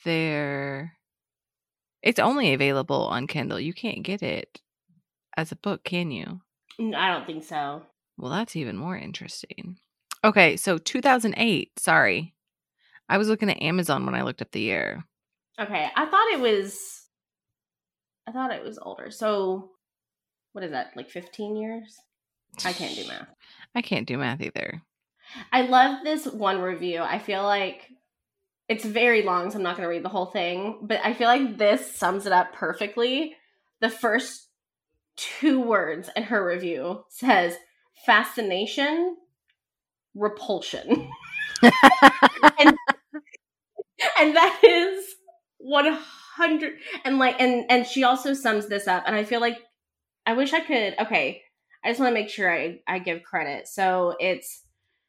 it's only available on Kindle. You can't get it as a book, can you? I don't think so. Well, that's even more interesting. Okay, so 2008. Sorry. I was looking at Amazon when I looked up the year. Okay, I thought it was older. So, what is that, like 15 years? I can't do math. I can't do math either. I love this one review. I feel like It's very long, so I'm not going to read the whole thing, but I feel like this sums it up perfectly. The first 2 words in her review says fascination, repulsion. and that is 100 and she also sums this up, and I feel like I wish I could. Okay, I just want to make sure I give credit. So it's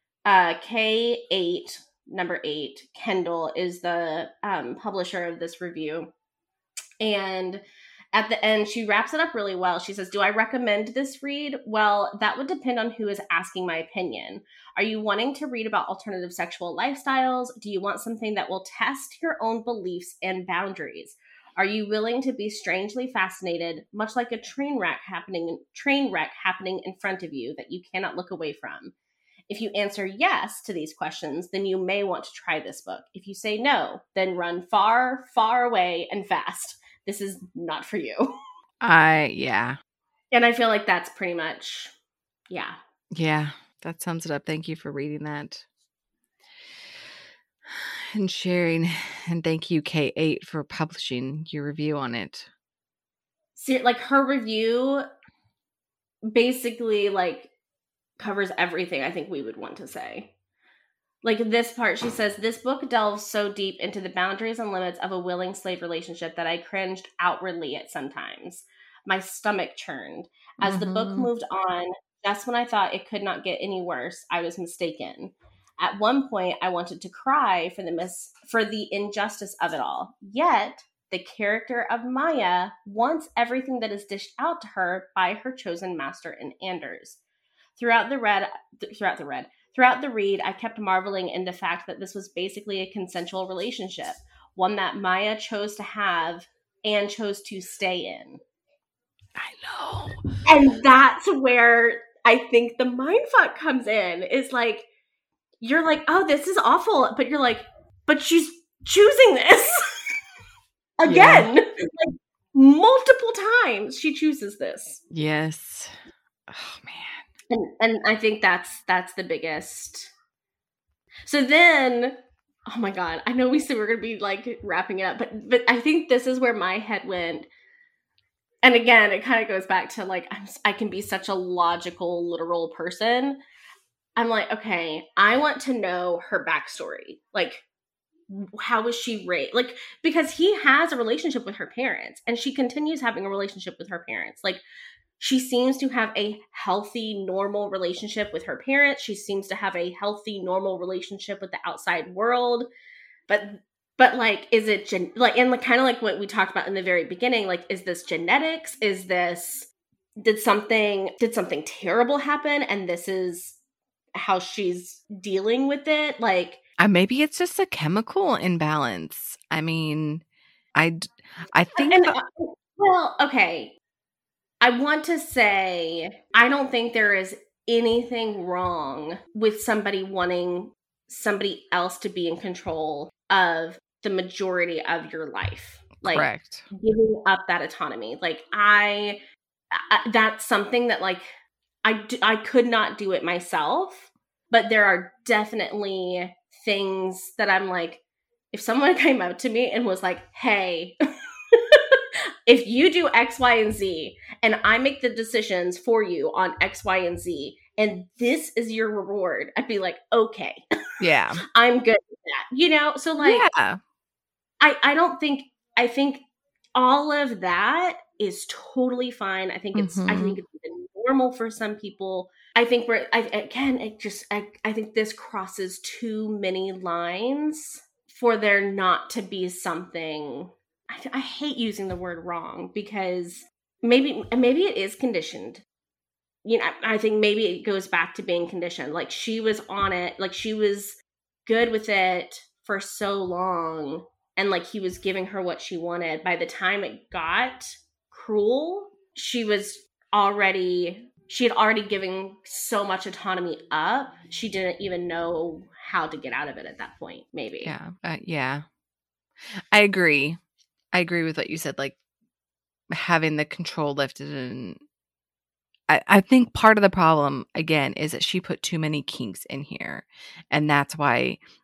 K8 number 8 Kendall is the publisher of this review, and at the end she wraps it up really well. She says, do I recommend this read? Well, that would depend on who is asking my opinion. Are you wanting to read about alternative sexual lifestyles? Do you want something that will test your own beliefs and boundaries? Are you willing to be strangely fascinated, much like a train wreck happening in front of you that you cannot look away from? If you answer yes to these questions, then you may want to try this book. If you say no, then run far, far away and fast. This is not for you. Yeah. And I feel like that's pretty much, yeah. Yeah, that sums it up. Thank you for reading that and sharing. And thank you, K8, for publishing your review on it. See, like, her review basically, like, covers everything I think we would want to say. Like, this part, she says, this book delves so deep into the boundaries and limits of a willing slave relationship that I cringed outwardly at sometimes. My stomach churned. As the book moved on, just when I thought it could not get any worse, I was mistaken. At one point, I wanted to cry for the injustice of it all. Yet, the character of Maya wants everything that is dished out to her by her chosen master in Anders. Throughout the read, I kept marveling in the fact that this was basically a consensual relationship, one that Maya chose to have and chose to stay in. I know. And that's where I think the mindfuck comes in, is like, you're like, oh, this is awful, but you're like, but she's choosing this. Again. Yeah. Like, multiple times she chooses this. Yes. Oh, man. And I think that's the biggest. So then, oh my God, I know we said we're going to be like wrapping it up, but I think this is where my head went. And again, it kind of goes back to like, I can be such a logical, literal person. I'm like, okay, I want to know her backstory. Like, how was she raised? Like, because he has a relationship with her parents and she continues having a relationship with her parents. Like, she seems to have a healthy, normal relationship with her parents. She seems to have a healthy, normal relationship with the outside world. But like, is it and like kind of like what we talked about in the very beginning? Like, is this genetics? Is this did something terrible happen, and this is how she's dealing with it? Like, maybe it's just a chemical imbalance. I mean, I think. Well, okay. I want to say, I don't think there is anything wrong with somebody wanting somebody else to be in control of the majority of your life. Like, correct. Giving up that autonomy. Like, that's something that, like, I could not do it myself, but there are definitely things that I'm like, if someone came up to me and was like, hey, if you do X, Y, and Z, and I make the decisions for you on X, Y, and Z, and this is your reward, I'd be like, okay. Yeah. I'm good with that. You know? So, like, yeah. I think all of that is totally fine. I think it's normal for some people. I think I think this crosses too many lines for there not to be something. I hate using the word wrong, because maybe it is conditioned. You know, I think maybe it goes back to being conditioned. Like, she was on it, like she was good with it for so long, and like he was giving her what she wanted. By the time it got cruel, she had already given so much autonomy up. She didn't even know how to get out of it at that point, maybe. Yeah. Yeah. I agree with what you said, like having the control lifted. And I think part of the problem, again, is that she put too many kinks in here. And that's why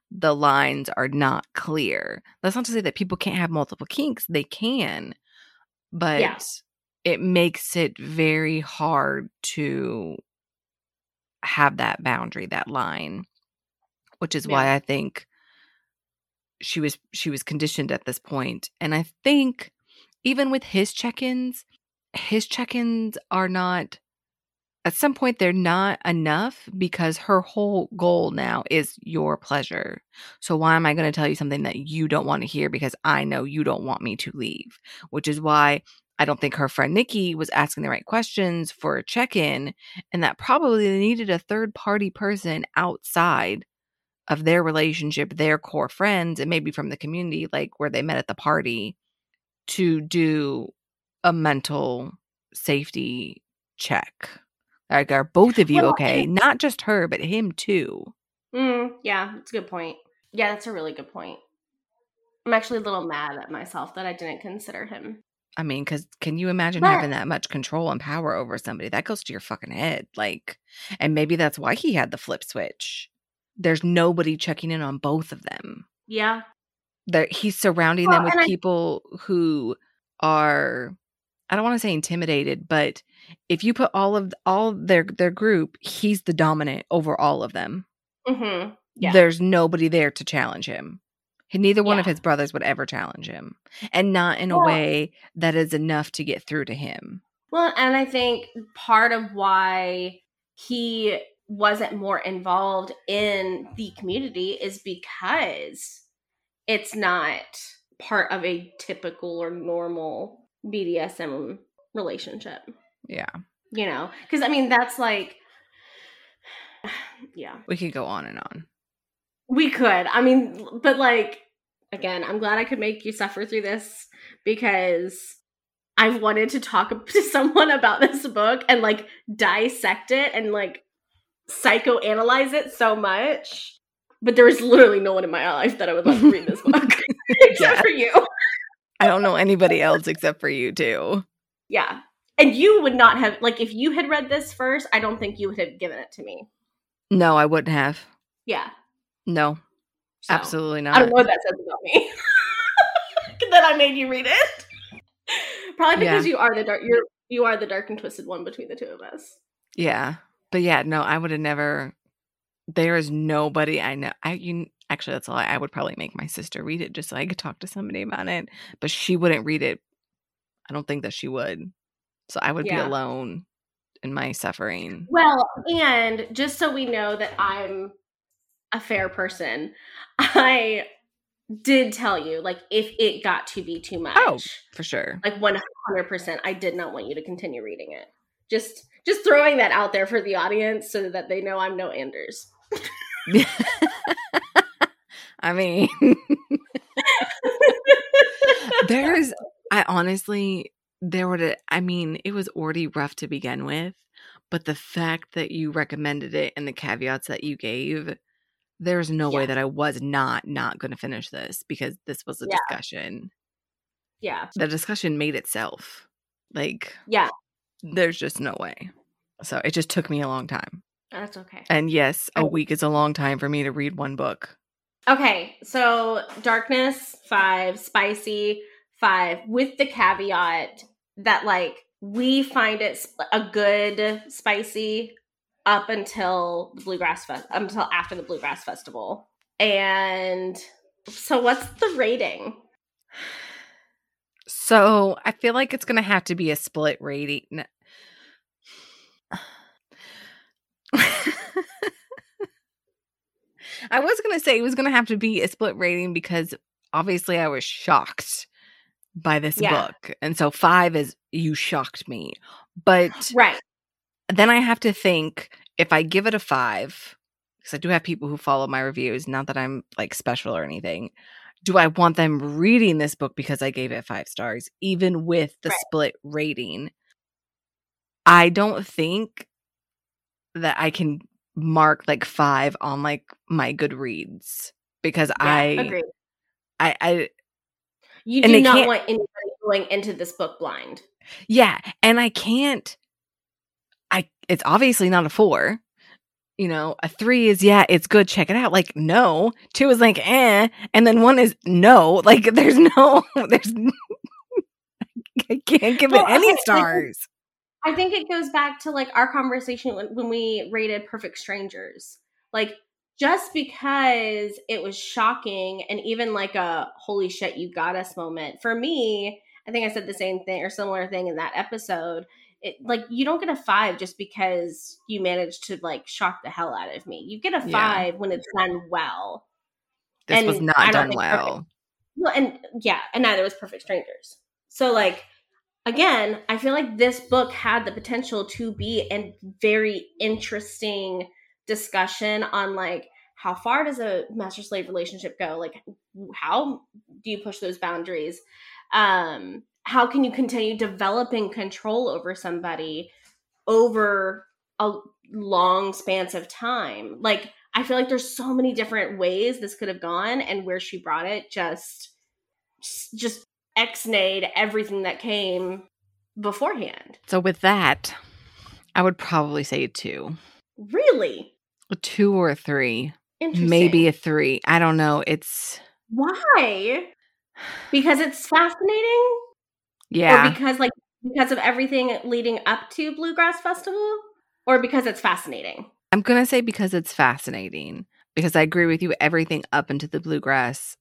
the lines are not clear. That's not to say that people can't have multiple kinks. They can. But it makes it very hard to have that boundary, that line, which is why I think she was conditioned at this point. And I think even with his check-ins are not, at some point they're not enough, because her whole goal now is your pleasure. So why am I going to tell you something that you don't want to hear because I know you don't want me to leave? Which is why I don't think her friend Nikki was asking the right questions for a check-in, and that probably they needed a third-party person outside of their relationship, their core friends, and maybe from the community, like where they met at the party, to do a mental safety check. Like, are both of you okay? Not just her, but him too. Yeah, that's a good point. Yeah, that's a really good point. I'm actually a little mad at myself that I didn't consider him. I mean, because can you imagine having that much control and power over somebody? That goes to your fucking head. Like, and maybe that's why he had the flip switch. There's nobody checking in on both of them. Yeah. He's surrounding them with people who are, I don't want to say intimidated, but if you put all their group, he's the dominant over all of them. Mm-hmm. Yeah. There's nobody there to challenge him. Neither one of his brothers would ever challenge him, and not in a way that is enough to get through to him. Well, and I think part of why he wasn't more involved in the community is because it's not part of a typical or normal BDSM relationship. Yeah. You know, because I mean, that's like, yeah. We could go on and on. We could. I mean, but like, again, I'm glad I could make you suffer through this, because I've wanted to talk to someone about this book and like dissect it and like psychoanalyze it so much. But there is literally no one in my life that I would let read this book except for you. I don't know anybody else except for you too. Yeah. And you would not have, like, if you had read this first, I don't think you would have given it to me. No, I wouldn't have. Yeah. No. So, absolutely not. I don't know what that says about me. That I made you read it. Probably because you are the dark. You are the dark and twisted one between the two of us. Yeah, but yeah, no, I would have never. There is nobody I know. Actually, that's a lie. I would probably make my sister read it just so I could talk to somebody about it. But she wouldn't read it. I don't think that she would. So I would be alone in my suffering. Well, and just so we know that I'm a fair person, I did tell you, like, if it got to be too much. Oh, for sure. Like 100%, I did not want you to continue reading it. Just throwing that out there for the audience so that they know I'm no Anders. I mean, it was already rough to begin with, but the fact that you recommended it and the caveats that you gave, there's no way that I was not going to finish this, because this was a discussion. Yeah. The discussion made itself. Like, there's just no way. So it just took me a long time. That's okay. And yes, a week is a long time for me to read one book. Okay, so Darkness 5, Spicy 5, with the caveat that, like, we find it a good spicy up until until after the Bluegrass Festival. And so what's the rating? So I feel like it's going to have to be a split rating. I was going to say it was going to have to be a split rating because obviously I was shocked by this book. And so 5 is, you shocked me. But then I have to think, if I give it a 5, because I do have people who follow my reviews, not that I'm like special or anything, do I want them reading this book because I gave it 5 stars, even with the split rating? I don't think that I can mark like 5 on like my Goodreads, because agreed. You do not want anybody going into this book blind. Yeah, and I can't. It's obviously not a 4. you know, a 3 is, yeah, it's good, check it out. Like, no. 2 is like, eh. And then 1 is no. Like, there's I can't give it any stars. I think it goes back to like our conversation when we rated Perfect Strangers. Like, just because it was shocking and even like a holy shit, you got us moment. For me, I think I said the same thing or similar thing in that episode. It, like, you don't get a 5 just because you managed to like shock the hell out of me. You get a 5 when it's done well. This was not done well. Well, and yeah, and neither was Perfect Strangers. So like, again, I feel like this book had the potential to be a very interesting discussion on like, how far does a master slave relationship go? Like, how do you push those boundaries? How can you continue developing control over somebody over a long spans of time? Like, I feel like there's so many different ways this could have gone, and where she brought it just ex-nayed everything that came beforehand. So with that, I would probably say a 2. Really? A 2 or a 3. Interesting. Maybe a 3. I don't know. It's... Why? Because it's fascinating? Yeah. Or because of everything leading up to Bluegrass Festival? Or because it's fascinating? I'm going to say because it's fascinating. Because I agree with you, everything up into the Bluegrass.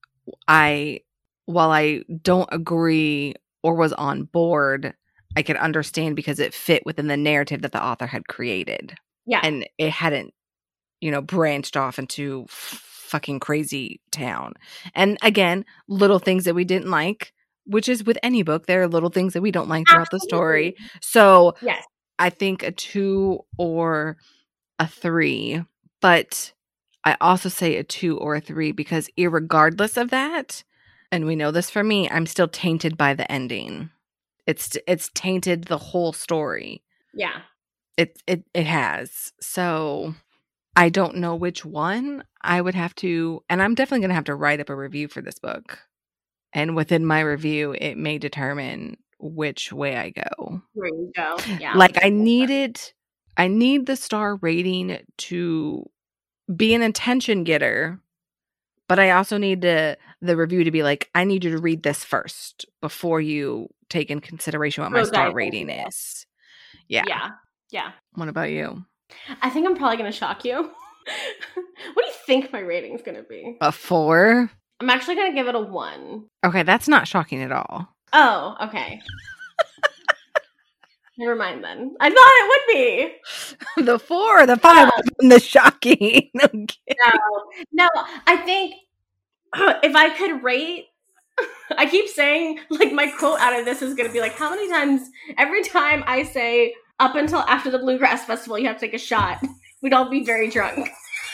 While I don't agree or was on board, I can understand because it fit within the narrative that the author had created. Yeah. And it hadn't, you know, branched off into fucking crazy town. And again, little things that we didn't like, which is with any book, there are little things that we don't like throughout the story. So yes. I think a 2 or a 3, but I also say a 2 or a 3 because irregardless of that, and we know this for me, I'm still tainted by the ending. It's tainted the whole story. Yeah. It has. So I don't know which one I would have to, and I'm definitely going to have to write up a review for this book. And within my review, it may determine which way I go. Where you go. Yeah. Like I need the star rating to be an attention getter, but I also need the review to be like, I need you to read this first before you take in consideration what my star rating is. Yeah. Yeah. Yeah. What about you? I think I'm probably going to shock you. What do you think my rating's going to be? A 4? I'm actually going to give it a 1. Okay, that's not shocking at all. Oh, okay. Never mind then. I thought it would be. The 4 or the 5 and the shocking. Okay. No, I think if I could rate, I keep saying, like, my quote out of this is going to be like, how many times, every time I say, up until after the Bluegrass Festival, you have to take a shot, we'd all be very drunk.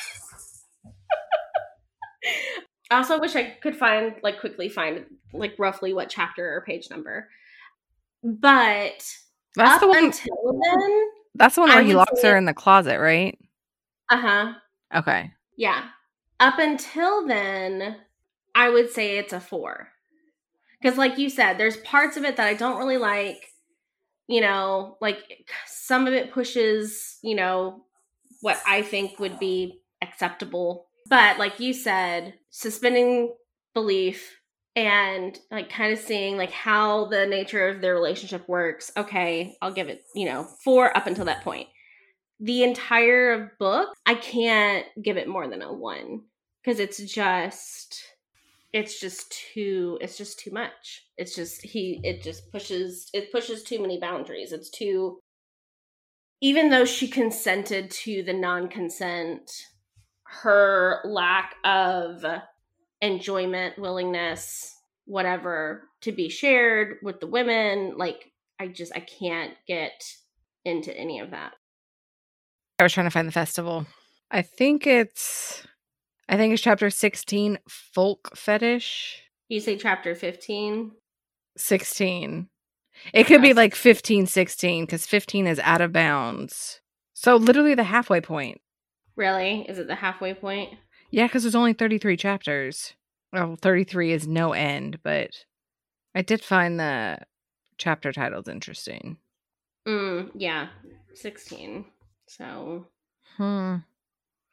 I also wish I could quickly find, roughly what chapter or page number. But that's the one until then... That's the one where he locks her in the closet, right? Uh-huh. Okay. Yeah. Up until then, I would say it's a 4. Because like you said, there's parts of it that I don't really like. You know, like some of it pushes, you know, what I think would be acceptable. But like you said, suspending belief and like kind of seeing like how the nature of their relationship works. Okay, I'll give it, 4 up until that point. The entire book, I can't give it more than a 1 because it's just too much. It pushes too many boundaries. It's too, even though she consented to the non-consent, her lack of enjoyment, willingness, whatever, to be shared with the women, like I can't get into any of that. I was trying to find the festival. I think it's chapter 16, Folk Fetish. You say chapter 15? 16. It could be like 15, 16, because 15 is out of bounds. So literally the halfway point. Really? Is it the halfway point? Yeah, because there's only 33 chapters. Well, 33 is no end, but I did find the chapter titles interesting. Yeah. 16. So.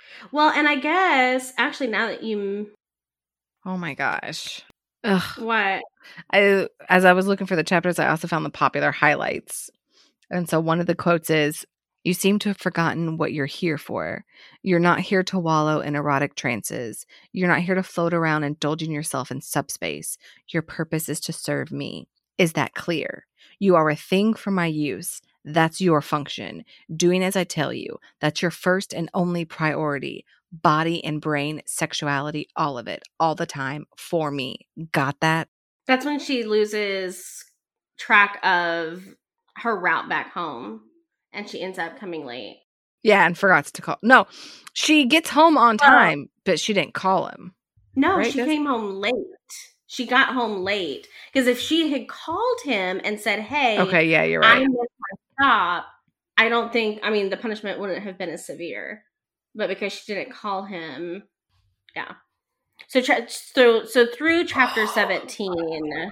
Well, and I guess, actually, now that you... Oh my gosh. Ugh. What? As I was looking for the chapters, I also found the popular highlights. And so one of the quotes is, "You seem to have forgotten what you're here for. You're not here to wallow in erotic trances. You're not here to float around indulging yourself in subspace. Your purpose is to serve me. Is that clear? You are a thing for my use. That's your function. Doing as I tell you. That's your first and only priority. Body and brain, sexuality, all of it, all the time, for me. Got that?" That's when she loses track of her route back home and she ends up coming late. Yeah, and forgot to call. No, she gets home on time, but she didn't call him. No, right? She came home late. She got home late. Because if she had called him and said, hey, okay, yeah, you're right. I missed my stop, I don't think, I mean, the punishment wouldn't have been as severe. But because she didn't call him, yeah. So through chapter 17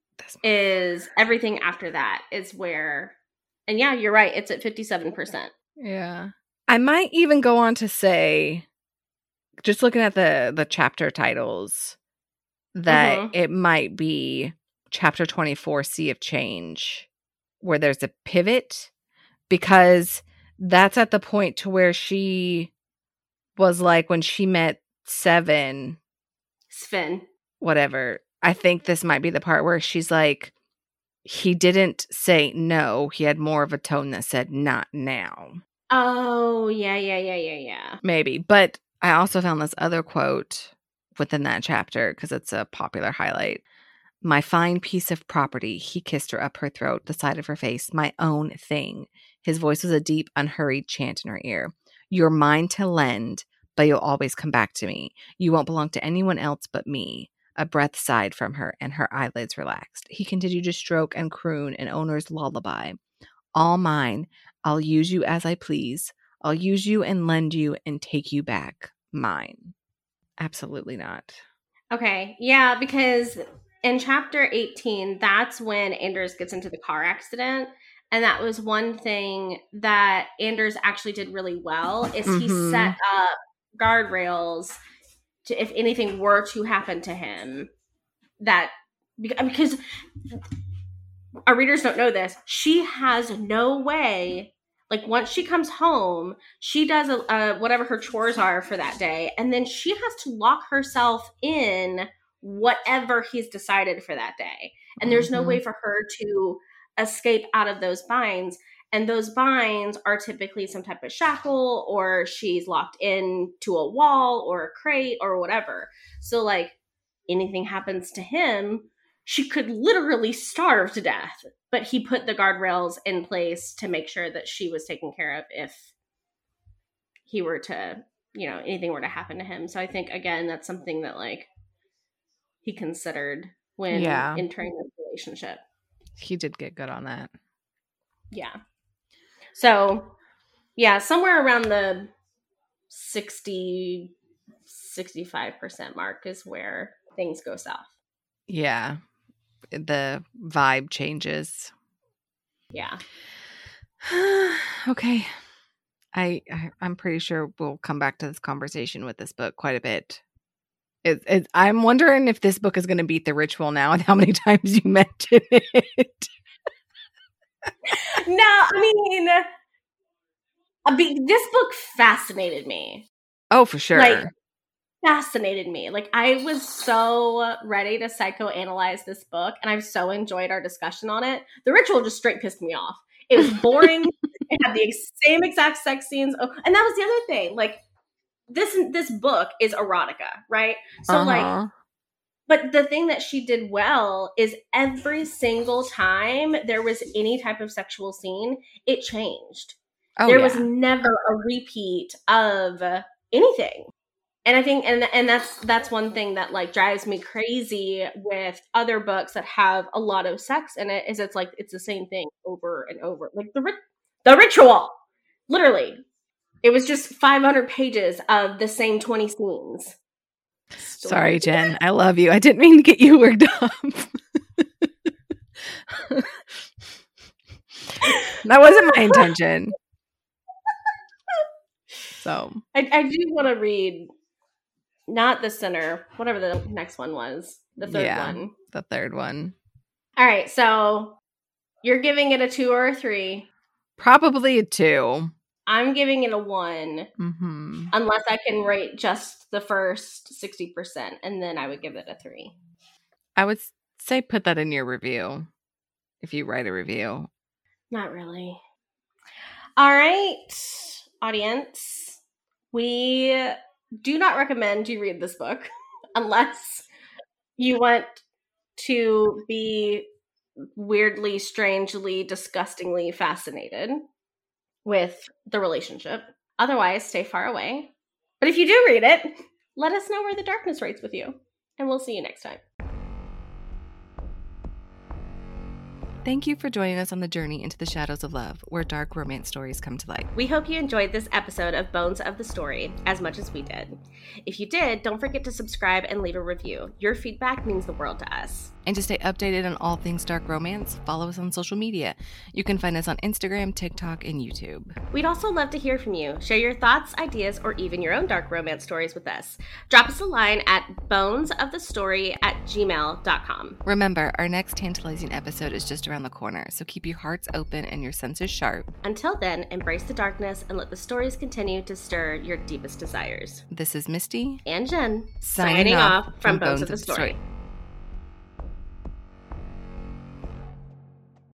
is everything after that is where, and yeah, you're right, it's at 57%. Yeah. I might even go on to say, just looking at the chapter titles, that it might be chapter 24, Sea of Change, where there's a pivot, because that's at the point to where she was like, when she met Sven, whatever, I think this might be the part where she's like, he didn't say no, he had more of a tone that said not now. Oh, yeah. Maybe. But I also found this other quote within that chapter because it's a popular highlight. "My fine piece of property," he kissed her up her throat, the side of her face, "my own thing." His voice was a deep, unhurried chant in her ear. "You're mine to lend, but you'll always come back to me. You won't belong to anyone else but me." A breath sighed from her, and her eyelids relaxed. He continued to stroke and croon an owner's lullaby. "All mine. I'll use you as I please. I'll use you and lend you and take you back. Mine." Absolutely not. Okay. Yeah, because in chapter 18, that's when Anders gets into the car accident. And that was one thing that Anders actually did really well, is he set up guardrails to, if anything were to happen to him, that, because our readers don't know this, she has no way, like once she comes home, she does whatever her chores are for that day, and then she has to lock herself in whatever he's decided for that day. And there's no way for her to escape out of those binds. And those binds are typically some type of shackle, or she's locked into a wall or a crate or whatever. So like anything happens to him, she could literally starve to death. But he put the guardrails in place to make sure that she was taken care of if he were to, anything were to happen to him. So I think, again, that's something that like he considered when entering this relationship. He did get good on that. Yeah. So, yeah, somewhere around the 65% mark is where things go south. Yeah. The vibe changes. Yeah. Okay. I'm pretty sure we'll come back to this conversation with this book quite a bit. I'm wondering if this book is going to beat The Ritual now and how many times you mention it. No, I mean, this book fascinated me. Oh, for sure. Like, fascinated me. Like, I was so ready to psychoanalyze this book, and I've so enjoyed our discussion on it. The Ritual just straight pissed me off. It was boring. It had the same exact sex scenes. Oh, and that was the other thing. Like, this book is erotica, right? So like, but the thing that she did well is every single time there was any type of sexual scene, it changed. There was never a repeat of anything. And I think, and that's one thing that like drives me crazy with other books that have a lot of sex in it, is it's like, it's the same thing over and over. Like the Ritual, literally. It was just 500 pages of the same 20 scenes. Sorry, Jen. I love you. I didn't mean to get you worked up. That wasn't my intention. So I do want to read, not The Sinner, whatever the next one was, the third one. The third one. All right, so you're giving it a 2 or a 3? Probably a 2. I'm giving it a 1. Mm-hmm. Unless I can rate just the first 60%, and then I would give it a 3. I would say put that in your review if you write a review. Not really. All right, audience. We do not recommend you read this book unless you want to be weirdly, strangely, disgustingly fascinated with the relationship. Otherwise, stay far away. But if you do read it, let us know where the darkness rates with you. And we'll see you next time. Thank you for joining us on the journey into the shadows of love, where dark romance stories come to light. We hope you enjoyed this episode of Bones of the Story as much as we did. If you did, don't forget to subscribe and leave a review. Your feedback means the world to us. And to stay updated on all things dark romance, follow us on social media. You can find us on Instagram, TikTok, and YouTube. We'd also love to hear from you. Share your thoughts, ideas, or even your own dark romance stories with us. Drop us a line at bonesofthestory@gmail.com. Remember, our next tantalizing episode is just around the corner, so keep your hearts open and your senses sharp. Until then, embrace the darkness and let the stories continue to stir your deepest desires. This is Misty and Jen signing off from Bones of the Story.